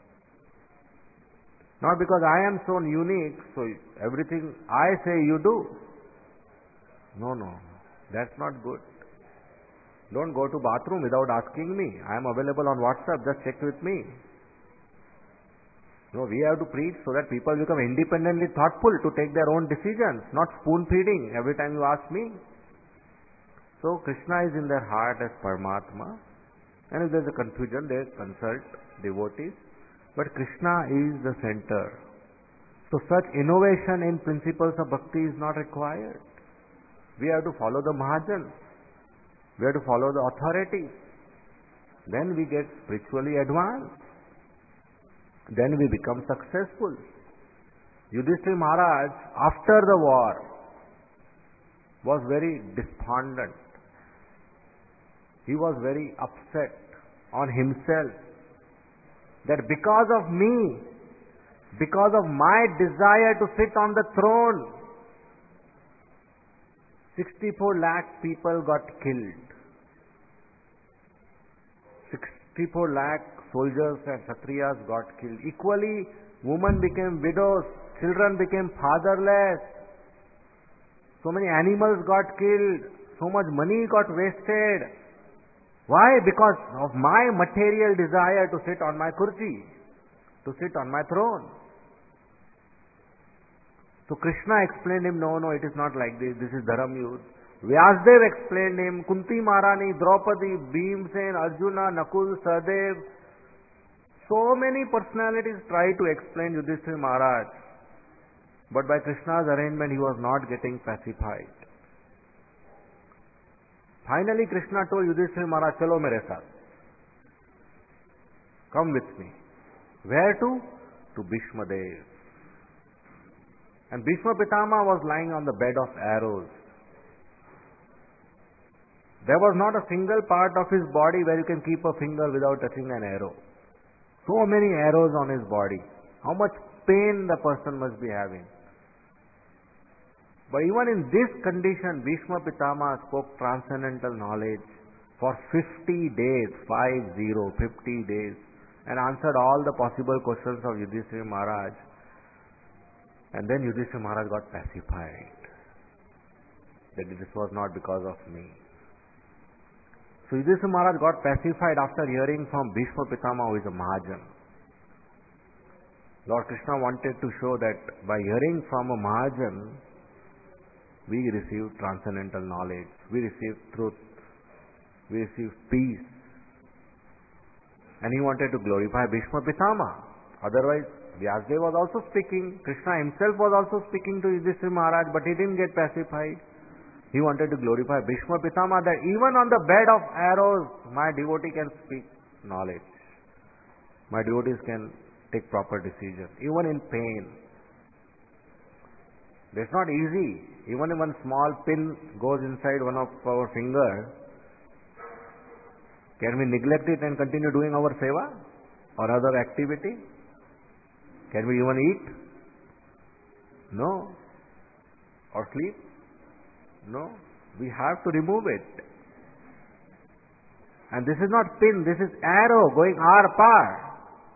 Speaker 1: Not because I am so unique, so everything I say you do. No, no. That's not good. Don't go to bathroom without asking me. I am available on WhatsApp, just check with me. No, we have to preach so that people become independently thoughtful to take their own decisions, not spoon feeding every time you ask me. So Krishna is in their heart as Paramatma, and if there is a confusion, they consult devotees. But Krishna is the center. So such innovation in principles of bhakti is not required. We have to follow the Mahajans. We have to follow the authority. Then we get spiritually advanced. Then we become successful. Yudhishthira Maharaj, after the war, was very despondent. He was very upset on himself that because of me, because of my desire to sit on the throne, sixty-four lakh people got killed. sixty-four lakh soldiers and Kshatriyas got killed. Equally, women became widows, children became fatherless. So many animals got killed, so much money got wasted. Why? Because of my material desire to sit on my kursi, to sit on my throne. So Krishna explained him, no, no, it is not like this, this is Dharam Yudh. Vyasdev explained him, Kunti Maharani, Draupadi, Bhimsen, Arjuna, Nakul, Sahadev. So many personalities tried to explain Yudhishthira Maharaj. But by Krishna's arrangement, he was not getting pacified. Finally, Krishna told Yudhishthira Maharaj, Chalo mere saath. Come with me. Where to? To Bhishma Dev. And Bhishma Pitama was lying on the bed of arrows. There was not a single part of his body where you can keep a finger without touching an arrow. So many arrows on his body. How much pain the person must be having. But even in this condition, Bhishma Pitama spoke transcendental knowledge for fifty days, five zero, fifty days, and answered all the possible questions of Yudhishthira Maharaj. And then Yudhishthira Maharaj got pacified. That this was not because of me. So Yudhishthira Maharaj got pacified after hearing from Bhishma Pitama, who is a Mahajan. Lord Krishna wanted to show that by hearing from a Mahajan, we receive transcendental knowledge, we receive truth, we receive peace. And he wanted to glorify Bhishma Pitama. Otherwise, Vyasdev was also speaking, Krishna himself was also speaking to Yudhishthira Maharaj, but he didn't get pacified. He wanted to glorify Bhishma Pitama, that even on the bed of arrows, my devotee can speak knowledge. My devotees can take proper decision, even in pain. That's not easy. Even if one small pin goes inside one of our finger, can we neglect it and continue doing our seva or other activity? Can we even eat? No. Or sleep? No. We have to remove it. And this is not pin, this is arrow going ar par.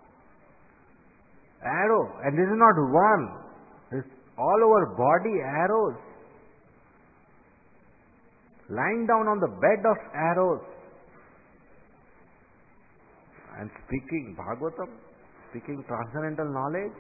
Speaker 1: Arrow. And this is not one. This is all over body arrows. Lying down on the bed of arrows. And speaking Bhagavatam, speaking transcendental knowledge.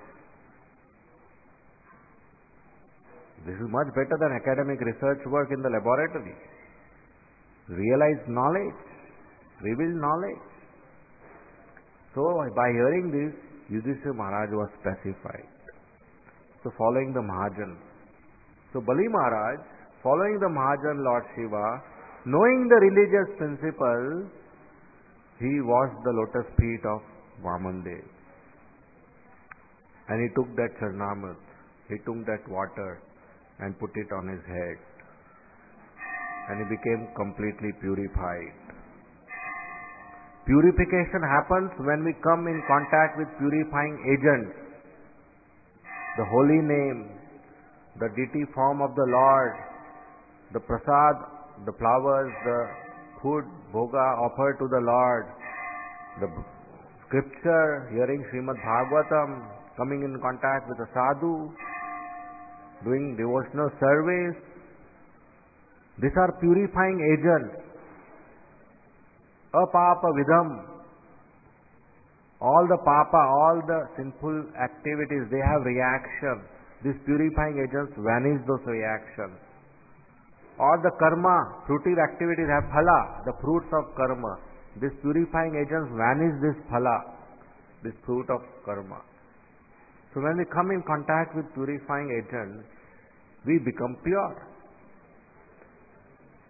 Speaker 1: This is much better than academic research work in the laboratory. Realized knowledge, revealed knowledge. So by hearing this, Yudhishthira Maharaj was pacified. So following the Mahajan. So Bali Maharaj, following the Mahajan Lord Shiva, knowing the religious principles, he washed the lotus feet of Vamandev. And he took that Charnamrit, he took that water and put it on his head. And he became completely purified. Purification happens when we come in contact with purifying agents. The holy name, the deity form of the Lord, the prasad, the flowers, the food, bhoga offered to the Lord, the scripture, hearing Srimad Bhagavatam, coming in contact with a sadhu, doing devotional service. These are purifying agents. Apapa vidham. All the papa, all the sinful activities, they have reaction. These purifying agents vanish those reactions. All the karma, fruitive activities have phala, the fruits of karma. These purifying agents vanish this phala, this fruit of karma. So when we come in contact with purifying agents, we become pure.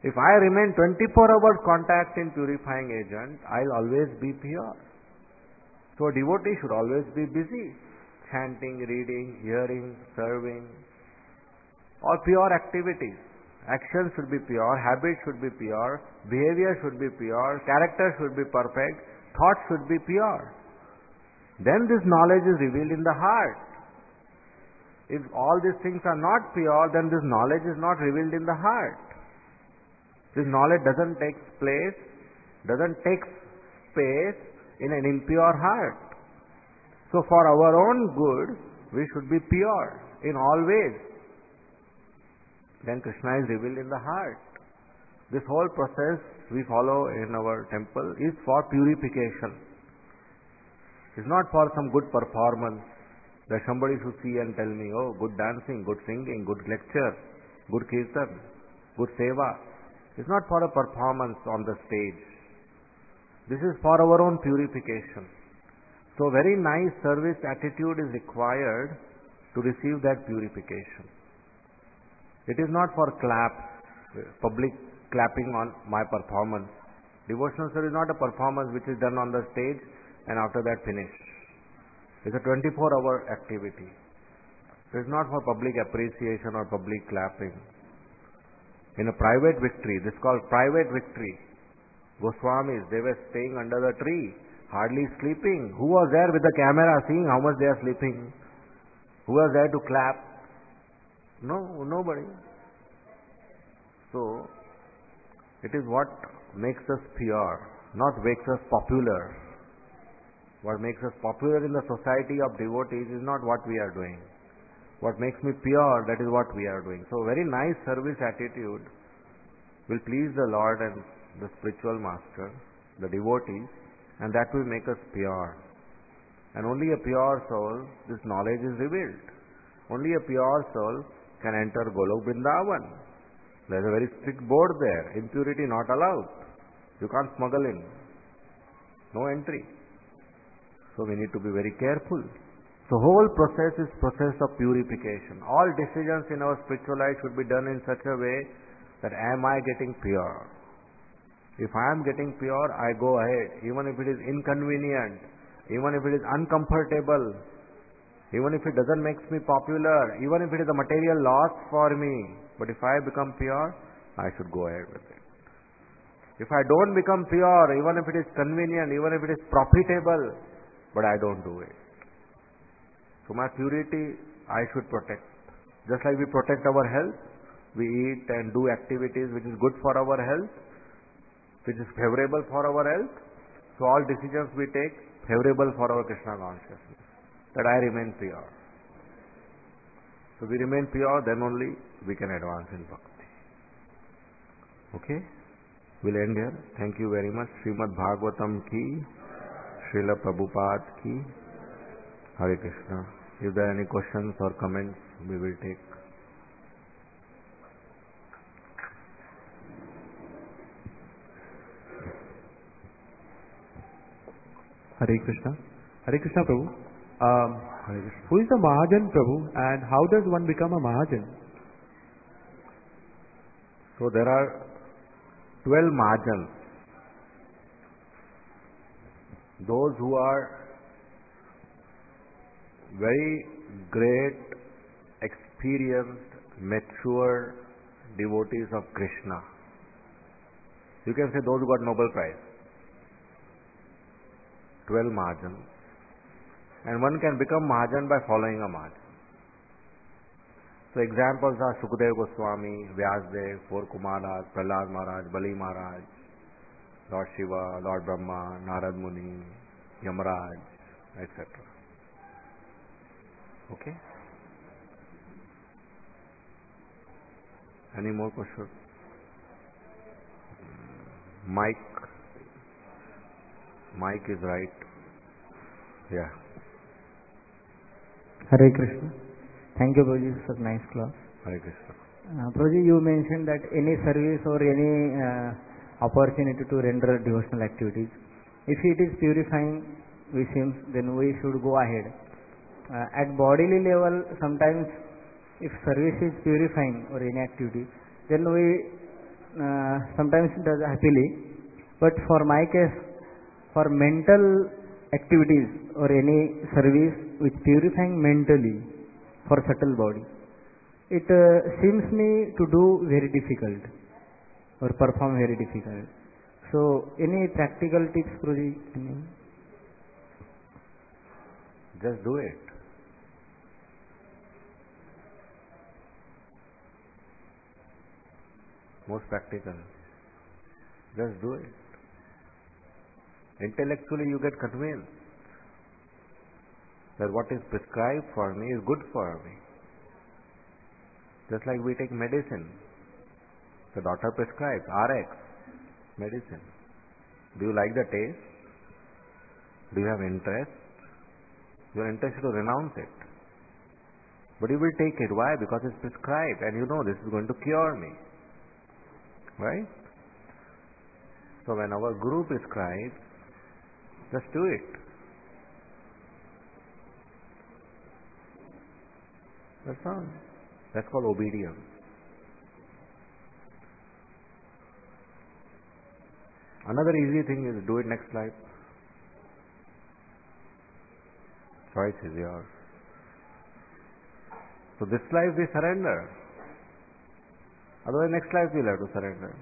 Speaker 1: If I remain twenty-four hours contact in purifying agent, I'll always be pure. So a devotee should always be busy, chanting, reading, hearing, serving, all pure activities. Actions should be pure, habits should be pure, behavior should be pure, character should be perfect, thoughts should be pure. Then this knowledge is revealed in the heart. If all these things are not pure, then this knowledge is not revealed in the heart. This knowledge doesn't take place, doesn't take space in an impure heart. So for our own good, we should be pure in all ways. Then Krishna is revealed in the heart. This whole process we follow in our temple is for purification. It's not for some good performance that somebody should see and tell me, oh, good dancing, good singing, good lecture, good kirtan, good seva. It's not for a performance on the stage. This is for our own purification. So very nice service attitude is required to receive that purification. It is not for clap, public clapping on my performance. Devotional service is not a performance which is done on the stage and after that finished. It's a twenty-four hour activity. It is not for public appreciation or public clapping. In a private victory, this is called private victory. Goswamis, they were staying under the tree, hardly sleeping. Who was there with the camera seeing how much they are sleeping? Who was there to clap? No, nobody. So, it is what makes us pure, not makes us popular. What makes us popular in the society of devotees is not what we are doing. What makes me pure, that is what we are doing. So very nice service attitude will please the Lord and the spiritual master, the devotees, and that will make us pure. And only a pure soul, this knowledge is revealed. Only a pure soul can enter Golok Vrindavan. There is a very strict board there. Impurity not allowed. You can't smuggle in. No entry. So we need to be very careful. So whole process is process of purification. All decisions in our spiritual life should be done in such a way that am I getting pure? If I am getting pure, I go ahead. Even if it is inconvenient, even if it is uncomfortable, even if it doesn't make me popular, even if it is a material loss for me, but if I become pure, I should go ahead with it. If I don't become pure, even if it is convenient, even if it is profitable, but I don't do it. So my purity I should protect. Just like we protect our health, we eat and do activities which is good for our health, which is favorable for our health. So all decisions we take favorable for our Krishna consciousness. That I remain pure. So we remain pure, then only we can advance in bhakti. Okay? We'll end here. Thank you very much. Srimad Bhagavatam ki, Srila Prabhupada ki, Hare Krishna. If there are any questions or comments, we will take.
Speaker 2: Hare Krishna. Hare Krishna Prabhu. Um,
Speaker 1: Hare Krishna.
Speaker 2: who is a Mahajan Prabhu and how does one become a Mahajan?
Speaker 1: So there are twelve Mahajans. Those who are very great, experienced, mature devotees of Krishna. You can say those who got Nobel Prize. twelve Mahajans. And one can become Mahajan by following a Mahajan. So examples are Shukadeva Goswami, Vyasdev, Four Kumaras, Prahlad Maharaj, Bali Maharaj, Lord Shiva, Lord Brahma, Narad Muni, Yamaraj, et cetera. Okay? Any more questions? Mike. Mike is right. Yeah.
Speaker 3: Hare Krishna. Thank you, Prabhuji, for nice class.
Speaker 1: Hare Krishna.
Speaker 3: Uh, Prabhuji, you mentioned that any service or any uh, opportunity to render devotional activities, if it is purifying visions, then we should go ahead. Uh, at bodily level, sometimes if service is purifying or any activity, then we uh, sometimes does happily, but for my case, for mental activities or any service which purifying mentally for subtle body, it uh, seems me to do very difficult or perform very difficult. So any practical tips, Guruji?
Speaker 1: Just do it. Most practical. Just do it. Intellectually you get convinced that what is prescribed for me is good for me. Just like we take medicine. The doctor prescribes R X, medicine. Do you like the taste? Do you have interest? You are interested to renounce it. But you will take it. Why? Because it's prescribed and you know this is going to cure me. Right? So when our Guru prescribes, just do it. That's all. That's called obedience. Another easy thing is do it next life. Choice is yours. So this life we surrender. Otherwise next life we'll have to surrender.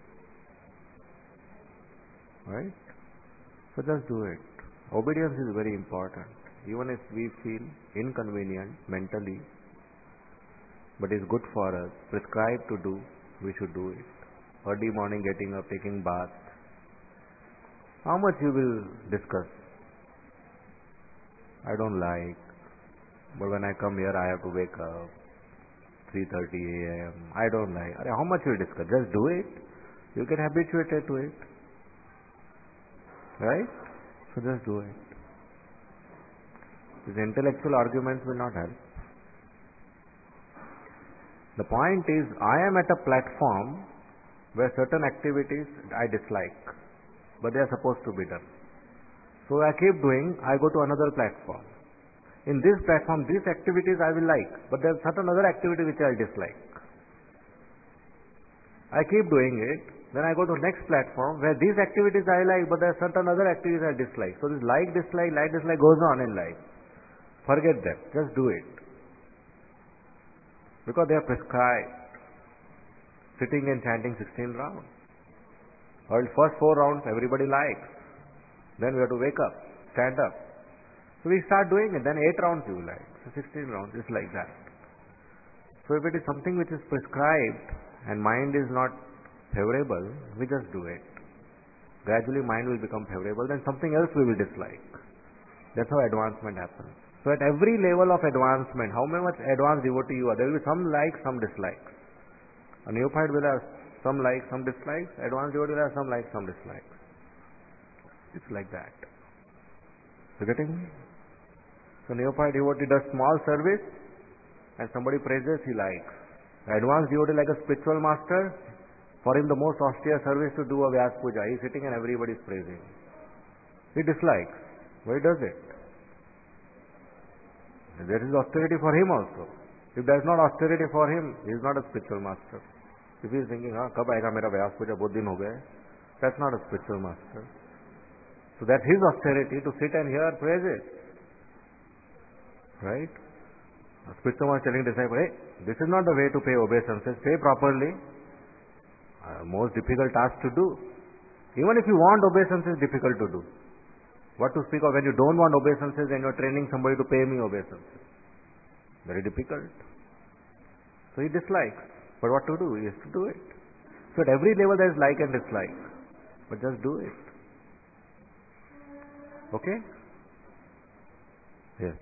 Speaker 1: Right? So just do it. Obedience is very important. Even if we feel inconvenient mentally, but it's good for us, prescribed to do, we should do it. Early morning getting up, taking bath. How much you will discuss? I don't like, but when I come here I have to wake up three thirty a m I don't like. How much you will discuss? Just do it. You get habituated to it. Right? So just do it. These intellectual arguments will not help. The point is, I am at a platform where certain activities I dislike, but they are supposed to be done. So I keep doing, I go to another platform. In this platform, these activities I will like, but there are certain other activities which I dislike. I keep doing it, then I go to next platform where these activities I like, but there are certain other activities I dislike. So this like, dislike, like, dislike goes on in life. Forget them. Just do it. Because they are prescribed. Sitting and chanting sixteen rounds. Or first four rounds everybody likes. Then we have to wake up, stand up. So we start doing it. Then eight rounds you like. So sixteen rounds is like that. So if it is something which is prescribed and mind is not favorable, we just do it. Gradually mind will become favorable. Then something else we will dislike. That's how advancement happens. So at every level of advancement, how much advanced devotee you are, there will be some likes, some dislikes. A neophyte will have some likes, some dislikes. Advanced devotee will have some likes, some dislikes. It's like that. You getting me? So neophyte devotee does small service and somebody praises, he likes. Advanced devotee like a spiritual master, for him the most austere service to do a Vyas Puja. He is sitting and everybody is praising. He dislikes. Why does it? There is austerity for him also. If there is not austerity for him, he is not a spiritual master. If he is thinking, ah, kab aayega mera Vyas Puja, bahut din ho gaye, that's not a spiritual master. So that's his austerity to sit and hear praises. Right? A spiritual master telling disciple, hey, this is not the way to pay obeisances. Pay properly. Uh, most difficult task to do. Even if you want obeisances, difficult to do. What to speak of when you don't want obeisances and you're training somebody to pay me obeisances? Very difficult. So he dislikes. But what to do? He has to do it. So at every level there is like and dislike. But just do it. Okay? Yes.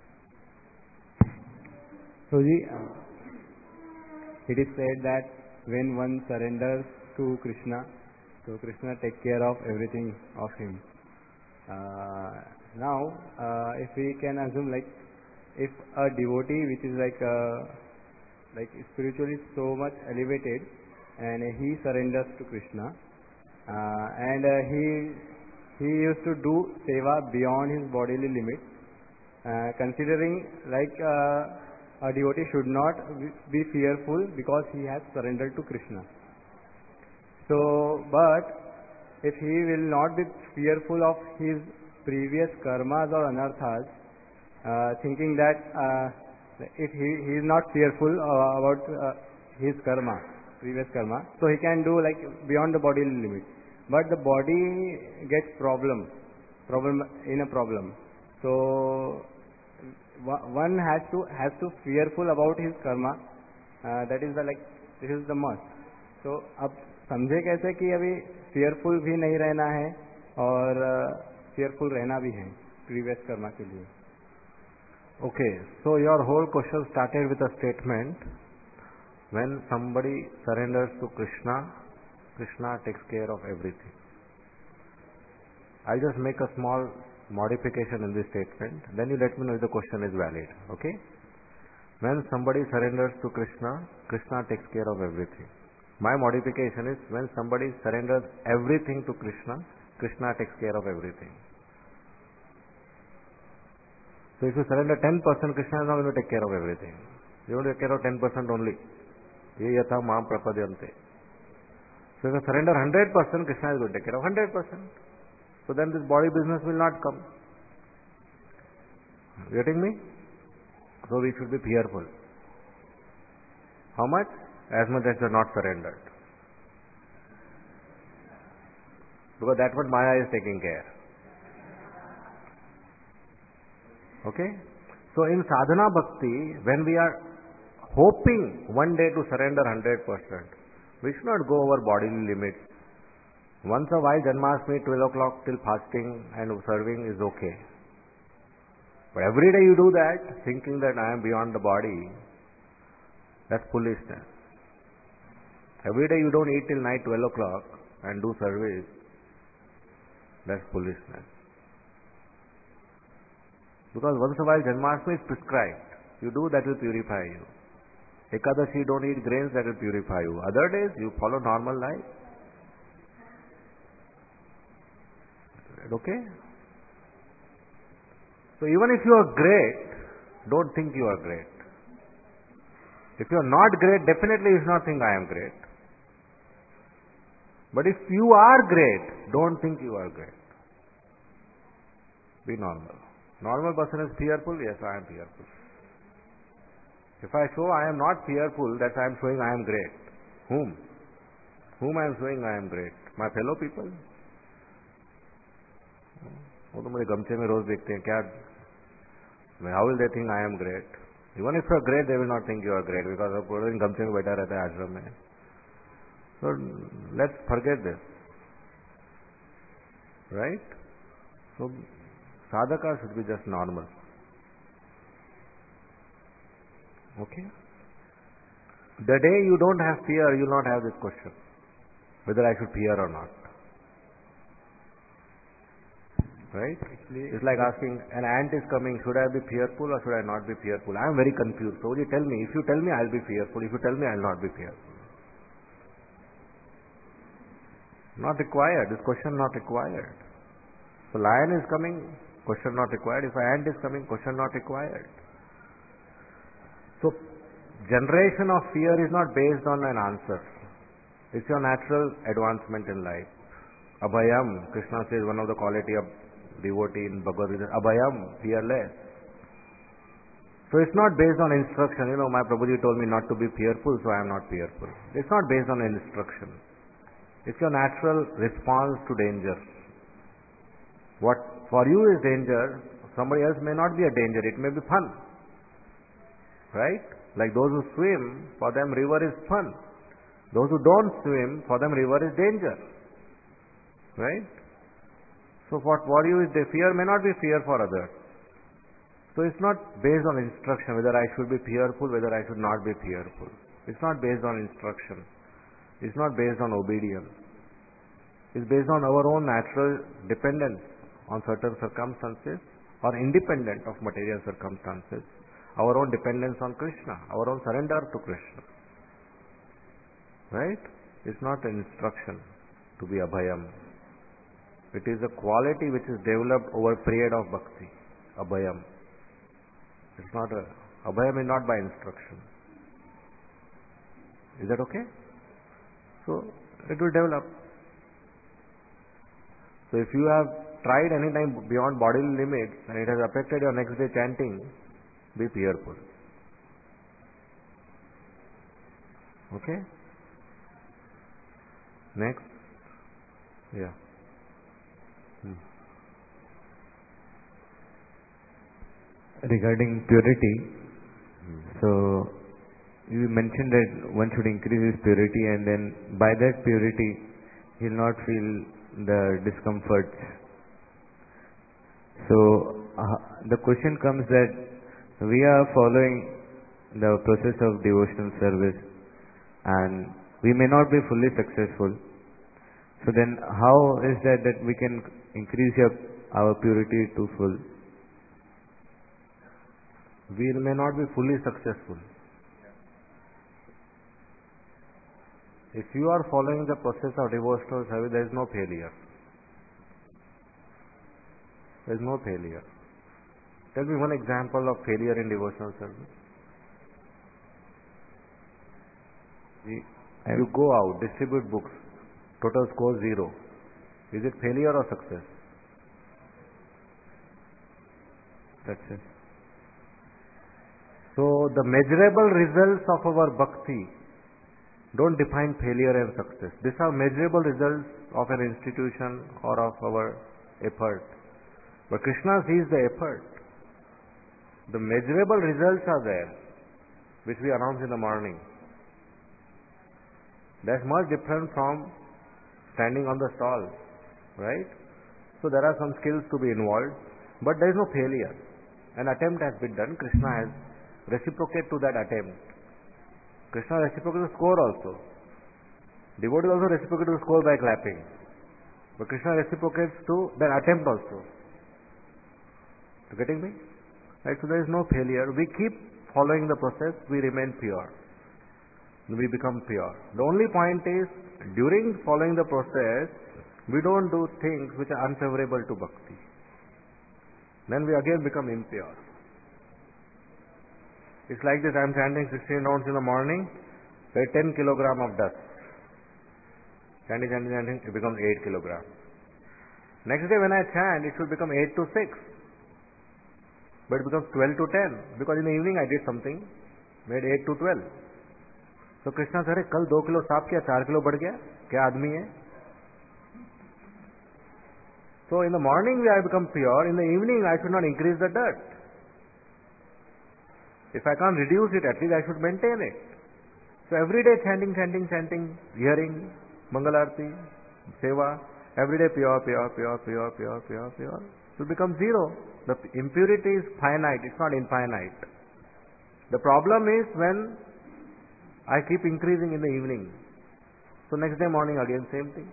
Speaker 2: So, ji, uh, it is said that when one surrenders to Krishna, so Krishna take care of everything of him. Uh, now, uh, if we can assume, like, if a devotee which is like, uh, like spiritually so much elevated, and he surrenders to Krishna, uh, and uh, he he used to do seva beyond his bodily limits, uh, considering like uh, a devotee should not be fearful because he has surrendered to Krishna. So, but if he will not be fearful of his previous karmas or anarthas, uh, thinking that uh, if he, he is not fearful uh, about uh, his karma, previous karma, so he can do like beyond the body limit. But the body gets problem, problem in a problem. So one has to has to fearful about his karma. Uh, that is the like this is the must. So अब समझे कैसे कि अभी fearful भी नहीं रहना है और fearful रहना भी है previous karma के लिए.
Speaker 1: Okay, so your whole question started with a statement: when somebody surrenders to Krishna, Krishna takes care of everything. I'll just make a small modification in this statement, then you let me know if the question is valid. Okay? When somebody surrenders to Krishna, Krishna takes care of everything. My modification is when somebody surrenders everything to Krishna, Krishna takes care of everything. So if you surrender ten percent, Krishna is not going to take care of everything. You want to take care of ten percent only. Ye yatha mam prapadyante. So if you surrender one hundred percent, Krishna is going to take care of one hundred percent. So then this body business will not come. Getting me? So we should be fearful. How much? As much as you are not surrendered. Because that's what Maya is taking care. Okay? So in sadhana bhakti, when we are hoping one day to surrender one hundred percent, we should not go over bodily limits. Once a while, Janmashtami, twelve o'clock till fasting and serving is okay. But every day you do that, thinking that I am beyond the body, that's foolishness. Every day you don't eat till night twelve o'clock and do service, that's foolishness. Because once a while Janmashtami is prescribed. You do, that will purify you. Ekadashi, don't eat grains, that will purify you. Other days, you follow normal life. Okay? So even if you are great, don't think you are great. If you are not great, definitely you should not think I am great. But if you are great, don't think you are great. Be normal. Normal person is fearful, yes, I am fearful. If I show I am not fearful, that I am showing I am great. Whom? Whom I am showing I am great? My fellow people? वो तो मुझे गमछे में रोज देखते हैं क्या? How will they think I am great? Even if you are great, they will not think you are great because आप पूरे दिन गमछे में बैठा रहता है आश्रम में. So let's forget this, right? So sadhaka should be just normal. Okay? The day you don't have fear, you will not have this question, whether I should fear or not. Right? It's like asking, an ant is coming, should I be fearful or should I not be fearful? I am very confused. So you tell me, if you tell me, I will be fearful. If you tell me, I will not be fearful. Not required. This question not required. So lion is coming, question not required. If an ant is coming, question not required. So generation of fear is not based on an answer. It's your natural advancement in life. Abhayam, Krishna says one of the quality of devotee in Bhagavad Gita, Abhayam, fearless. So it's not based on instruction. You know, my Prabhuji told me not to be fearful, so I am not fearful. It's not based on instruction. It's your natural response to danger. What for you is danger, somebody else may not be a danger. It may be fun. Right? Like those who swim, for them river is fun. Those who don't swim, for them river is danger. Right? So what for you is the fear may not be fear for others. So it's not based on instruction whether I should be fearful, whether I should not be fearful. It's not based on instruction. It's not based on obedience. It's based on our own natural dependence on certain circumstances or independent of material circumstances. Our own dependence on Krishna, our own surrender to Krishna. Right? It's not an instruction to be abhayam. It is a quality which is developed over a period of bhakti. Abhayam. It's not a, abhayam is not by instruction. Is that okay? So, it will develop. So if you have tried any time beyond bodily limits and it has affected your next day chanting, be fearful. Okay? Next. Yeah. Hmm.
Speaker 4: Regarding purity,
Speaker 1: Hmm.
Speaker 4: so you mentioned that one should increase his purity, and then by that purity he will not feel the discomforts. So uh, the question comes that we are following the process of devotional service and we may not be fully successful. So then how is that that we can increase your, our purity to full?
Speaker 1: We may not be fully successful. If you are following the process of devotional service, there is no failure. There is no failure. Tell me one example of failure in devotional service. You go out, distribute books, total score zero. Is it failure or success?
Speaker 4: Success.
Speaker 1: So the measurable results of our bhakti don't define failure and success. These are measurable results of an institution or of our effort. But Krishna sees the effort. The measurable results are there, which we announce in the morning. That's much different from standing on the stall, right? So there are some skills to be involved, but there is no failure. An attempt has been done. Krishna has reciprocated to that attempt. Krishna reciprocates the score also. Devotee also reciprocates the score by clapping. But Krishna reciprocates to that attempt also. You getting me? Right? So there is no failure. We keep following the process, we remain pure. We become pure. The only point is, during following the process, we don't do things which are unfavorable to bhakti. Then we again become impure. It's like this, I am chanting sixteen rounds in the morning, there is ten kilogram of dust. Chanting, chanting, chanting, it becomes eight kilogram. Next day when I chant, it should become eight to six. But it becomes twelve to ten. Because in the evening I did something, made eight to twelve. So Krishna said, कल दो kilo साफ किया, चार kilo बढ़ गया, क्या आदमी है? So in the morning I become pure, in the evening I should not increase the dirt. If I can't reduce it, at least I should maintain it. So every day chanting, chanting, chanting, hearing, Mangalarti, Seva, every day pure, pure, pure, pure, pure, pure, pure, it will become zero. The impurity is finite, it's not infinite. The problem is when I keep increasing in the evening. So next day morning again same thing.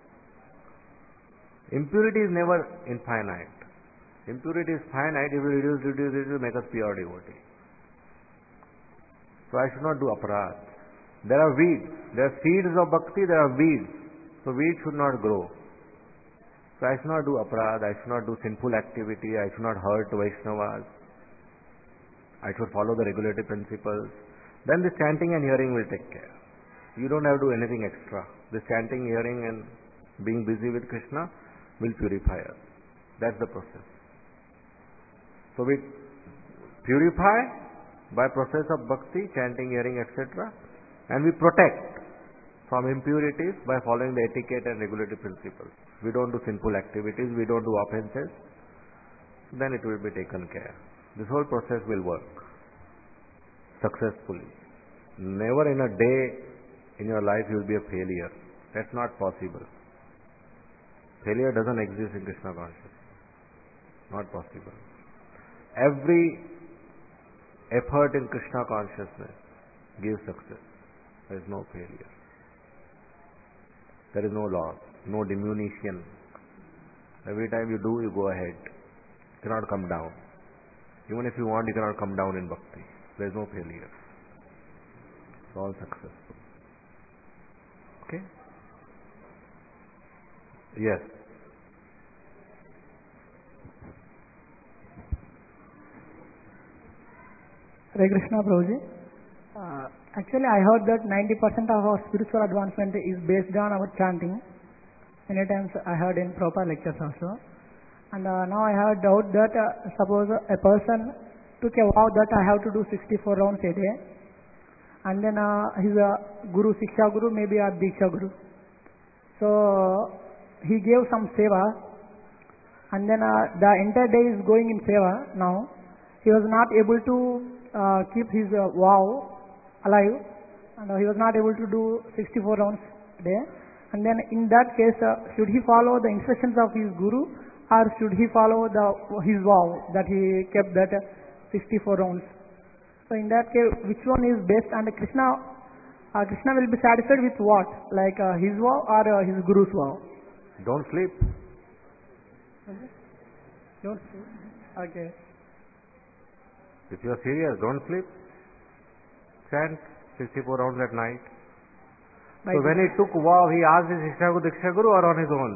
Speaker 1: Impurity is never infinite. Impurity is finite, if we reduce, reduce, reduce, make us pure devotee. So I should not do aparad. There are weeds. There are seeds of bhakti, there are weeds. So weeds should not grow. So I should not do aparad, I should not do sinful activity, I should not hurt Vaishnavas. I should follow the regulatory principles. Then this chanting and hearing will take care. You don't have to do anything extra. This chanting, hearing and being busy with Krishna will purify us. That's the process. So we purify by process of bhakti, chanting, hearing, et cetera. And we protect from impurities by following the etiquette and regulatory principles. We don't do sinful activities, we don't do offenses. Then it will be taken care. This whole process will work successfully. Never in a day in your life you will be a failure. That's not possible. Failure doesn't exist in Krishna consciousness. Not possible. Every effort in Krishna consciousness gives success. There is no failure. There is no loss, no diminution. Every time you do, you go ahead. You cannot come down. Even if you want, you cannot come down in bhakti. There is no failure. It's all successful. Okay? Yes.
Speaker 5: Hare Krishna, Prabhuji. Uh, Actually, I heard that ninety percent of our spiritual advancement is based on our chanting. Many times I heard in proper lectures also. And uh, now I have doubt that uh, suppose a person took a vow that I have to do sixty-four rounds a day. And then uh, his uh, Guru, Siksha Guru, maybe a Diksha Guru. So he gave some seva. And then uh, the entire day is going in seva now. He was not able to uh, keep his uh, vow alive, and uh, he was not able to do sixty-four rounds a day. And then in that case, uh, should he follow the instructions of his guru, or should he follow the his vow that he kept that uh, sixty-four rounds? So in that case, which one is best? And Krishna, uh, Krishna will be satisfied with what? Like uh, his vow or uh, his guru's vow?
Speaker 1: Don't sleep.
Speaker 5: Don't sleep. Okay.
Speaker 1: If you are serious, don't sleep. Chant sixty-four rounds at night.
Speaker 5: By
Speaker 1: so when he took vow, he asked his Siksha Guru, Diksha Guru or on his own?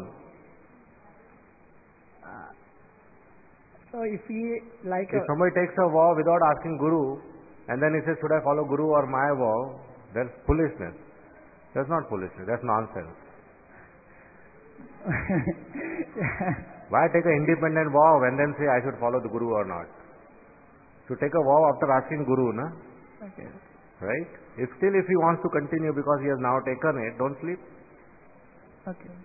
Speaker 5: Uh, so if he like
Speaker 1: If
Speaker 5: uh,
Speaker 1: somebody takes a vow without asking Guru, and then he says, should I follow Guru or my vow? That's foolishness. That's not foolishness, that's nonsense. Why take an independent vow and then say I should follow the Guru or not? To take a vow after asking Guru, na?
Speaker 5: okay.
Speaker 1: Right? If still if he wants to continue because he has now taken it, don't sleep.
Speaker 5: Okay.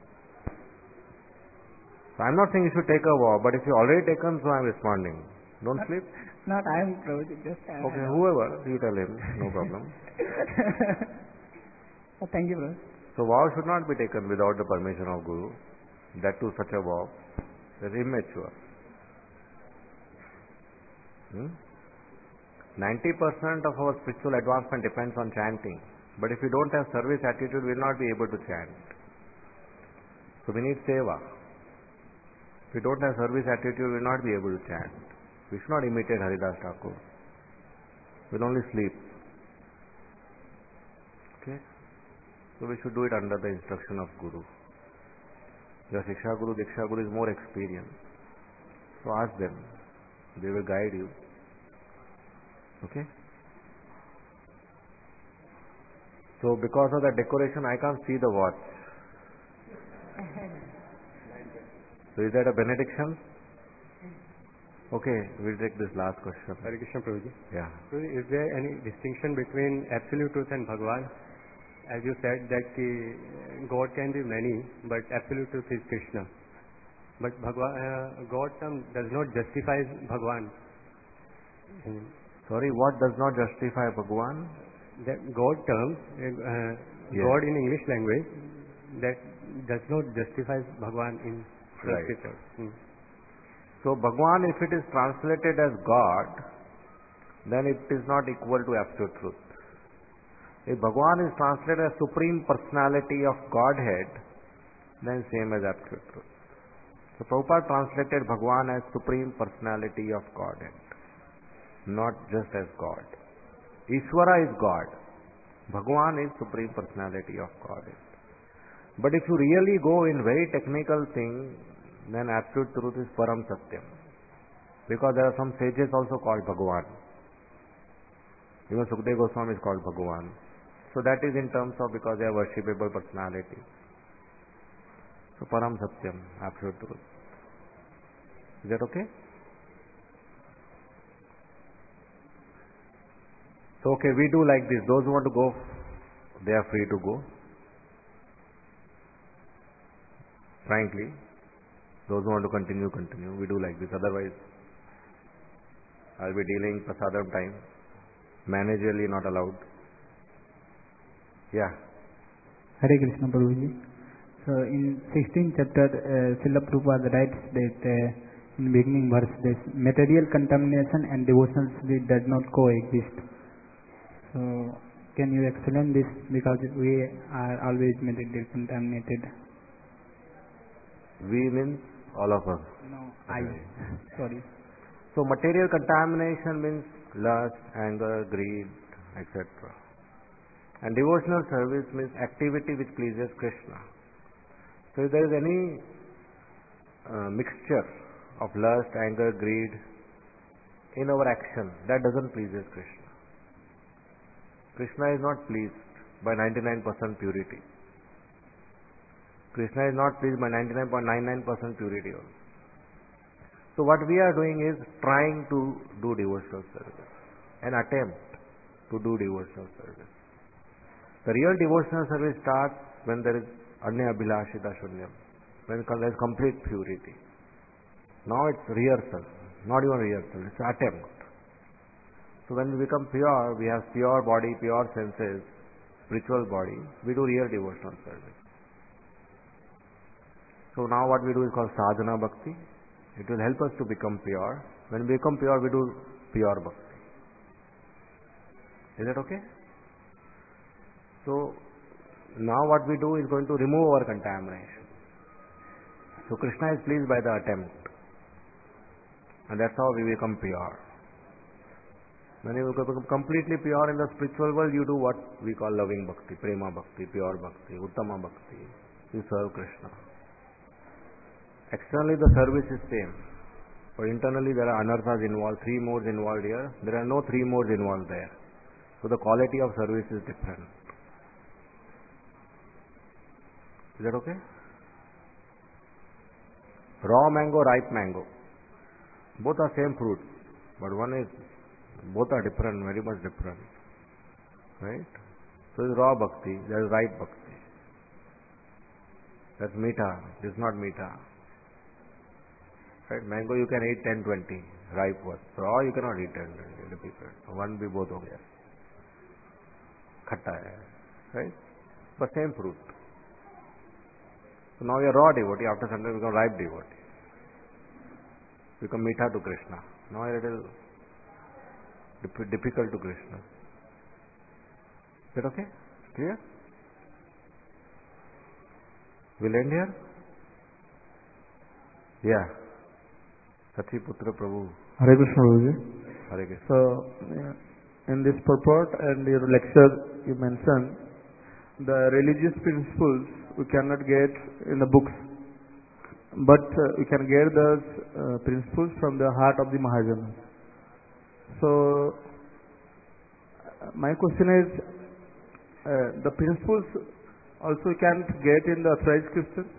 Speaker 1: So I'm not saying you should take a vow, but if you already taken, so I'm responding. Don't
Speaker 5: Not,
Speaker 1: sleep.
Speaker 5: not I am Prabhuji, just I
Speaker 1: Okay, whoever, you tell him, no problem.
Speaker 5: Oh, thank you, brother.
Speaker 1: So vow should not be taken without the permission of Guru. That too such a vow is immature. Hmm? ninety percent of our spiritual advancement depends on chanting. But if we don't have service attitude, we will not be able to chant. So we need seva. If we don't have service attitude, we will not be able to chant. We should not imitate Haridas Thakur. We will only sleep. Okay? So we should do it under the instruction of Guru. Your Siksha Guru, Diksha Guru is more experienced. So ask them. They will guide you. Okay? So because of the decoration, I can't see the watch. So is that a benediction? Okay, we'll take this last question.
Speaker 2: Hare Krishna Prabhuji.
Speaker 1: Yeah.
Speaker 2: So is there any distinction between absolute truth and Bhagwan? As you said that uh, God can be many, but absolute truth is Krishna. But Bhagwan, uh, God term does not justify Bhagwan. Hmm.
Speaker 1: Sorry, what does not justify Bhagwan?
Speaker 2: That God term, uh,
Speaker 1: Yes.
Speaker 2: God in English language, that does not justify Bhagwan in
Speaker 1: Right.
Speaker 2: Sanskrit. Hmm.
Speaker 1: So Bhagwan, if it is translated as God, then it is not equal to absolute truth. If Bhagwan is translated as Supreme Personality of Godhead, then same as absolute truth. So Prabhupada translated Bhagwan as Supreme Personality of Godhead, not just as God. Ishvara is God. Bhagwan is Supreme Personality of Godhead. But if you really go in very technical thing, then absolute truth is Param Satyam. Because there are some sages also called Bhagwan. Even Sukdev Goswami is called Bhagwan. So that is in terms of because they are worshipable personality. So Param Satyam, absolute truth. Is that okay? So okay, we do like this. Those who want to go, they are free to go. Frankly, those who want to continue, continue. We do like this. Otherwise, I'll be dealing prasadam time. Managerially not allowed. Yeah.
Speaker 6: Hare Krishna Prabhuji. So in sixteenth chapter, uh, Srila Prabhupada writes that uh, in beginning verse, this material contamination and devotional spirit does not coexist. So can you explain this, because we are always material contaminated?
Speaker 1: We means all of us.
Speaker 6: No, I. Sorry.
Speaker 1: So material contamination means lust, anger, greed, et cetera. And devotional service means activity which pleases Krishna. So if there is any uh, mixture of lust, anger, greed in our action, that doesn't please Krishna. Krishna is not pleased by ninety-nine percent purity. Krishna is not pleased by ninety-nine point nine nine percent purity also. So what we are doing is trying to do devotional service, an attempt to do devotional service. The real devotional service starts when there is anya abhilashita shunyam, when there is complete purity. Now it's rehearsal, not even rehearsal, it's an attempt. So when we become pure, we have pure body, pure senses, spiritual body, we do real devotional service. So now what we do is called sadhana bhakti. It will help us to become pure. When we become pure, we do pure bhakti. Is that okay? So now what we do is going to remove our contamination. So Krishna is pleased by the attempt. And that's how we become pure. When you become completely pure in the spiritual world, you do what we call loving bhakti, prema bhakti, pure bhakti, uttama bhakti. You serve Krishna. Externally the service is same, but internally there are anarthas involved, three modes involved here. There are no three modes involved there. So the quality of service is different. Is that okay? Raw mango, ripe mango. Both are same fruit, but one is, both are different, very much different. Right? So it's raw bhakti, there is ripe bhakti. That's meetha, this is not meetha. Right? Mango you can eat ten, twenty, ripe one. Raw you cannot eat ten, twenty, difficult. One be both ho gaya. Khatta hai. Right? But same fruit. So now you are raw devotee, after some time you become ripe devotee. Become meetha to Krishna. Now you are a little difficult to Krishna. Is that okay? Clear? We'll end here? Yeah. Satiputra Prabhu.
Speaker 7: Hare Krishna Prabhuji.
Speaker 1: Hare Krishna.
Speaker 7: So, in this purport and your lecture, you mentioned the religious principles we cannot get in the books, but uh, we can get those uh, principles from the heart of the Mahajanas. So, uh, my question is, uh, the principles also we can't get in the authorized Christians?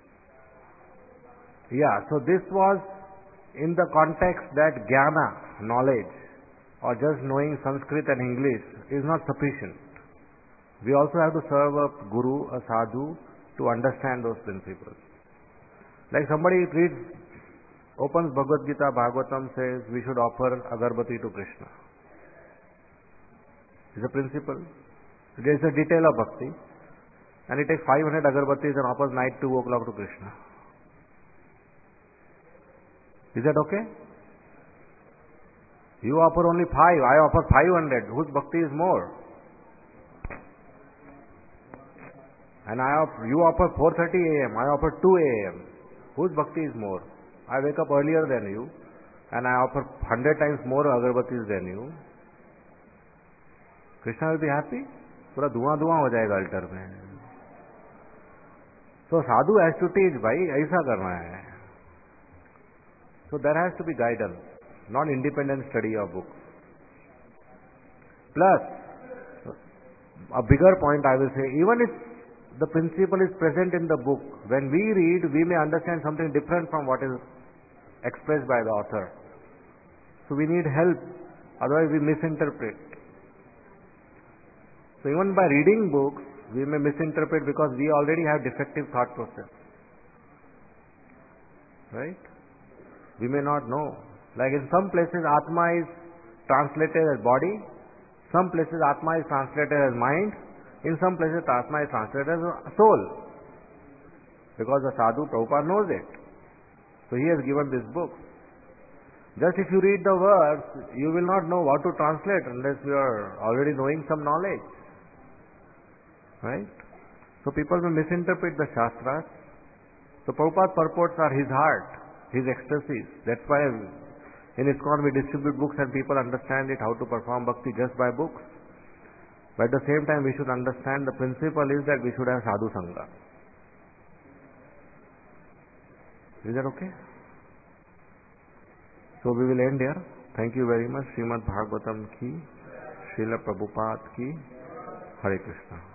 Speaker 1: Yeah, so this was in the context that jnana, knowledge, or just knowing Sanskrit and English is not sufficient. We also have to serve a guru, a sadhu, to understand those principles. Like somebody reads, opens Bhagavad Gita, Bhagavatam, says we should offer agarbati to Krishna. It's a principle. There is a detail of bhakti. And he takes five hundred agarbatis and offers night two o'clock to Krishna. Is that okay? You offer only five, I offer five hundred. Whose bhakti is more? And I offer, you offer four thirty a m, I offer two a m. Whose bhakti is more? I wake up earlier than you and I offer one hundred times more agarbatis than you. Krishna will be happy? पूरा धुआं धुआं हो जाएगा alter में. So sadhu has to teach, भाई ऐसा करना है. So there has to be guidance, not independent study of books. Plus, a bigger point I will say, even if the principle is present in the book, when we read, we may understand something different from what is expressed by the author. So we need help, otherwise we misinterpret. So even by reading books, we may misinterpret because we already have defective thought process. Right? We may not know. Like in some places Atma is translated as body, some places Atma is translated as mind, in some places Atma is translated as soul. Because the sadhu Prabhupada knows it. So he has given this book. Just if you read the words, you will not know what to translate unless you are already knowing some knowledge. Right? So people will misinterpret the Shastras. So Prabhupada's purports are his heart, his ecstasies. That's why in ISKCON we distribute books and people understand it, how to perform bhakti just by books. But at the same time we should understand the principle is that we should have sadhu sangha. Is that okay? So we will end here. Thank you very much. Srimad Bhagavatam ki Srila Prabhupada ki Hare Krishna.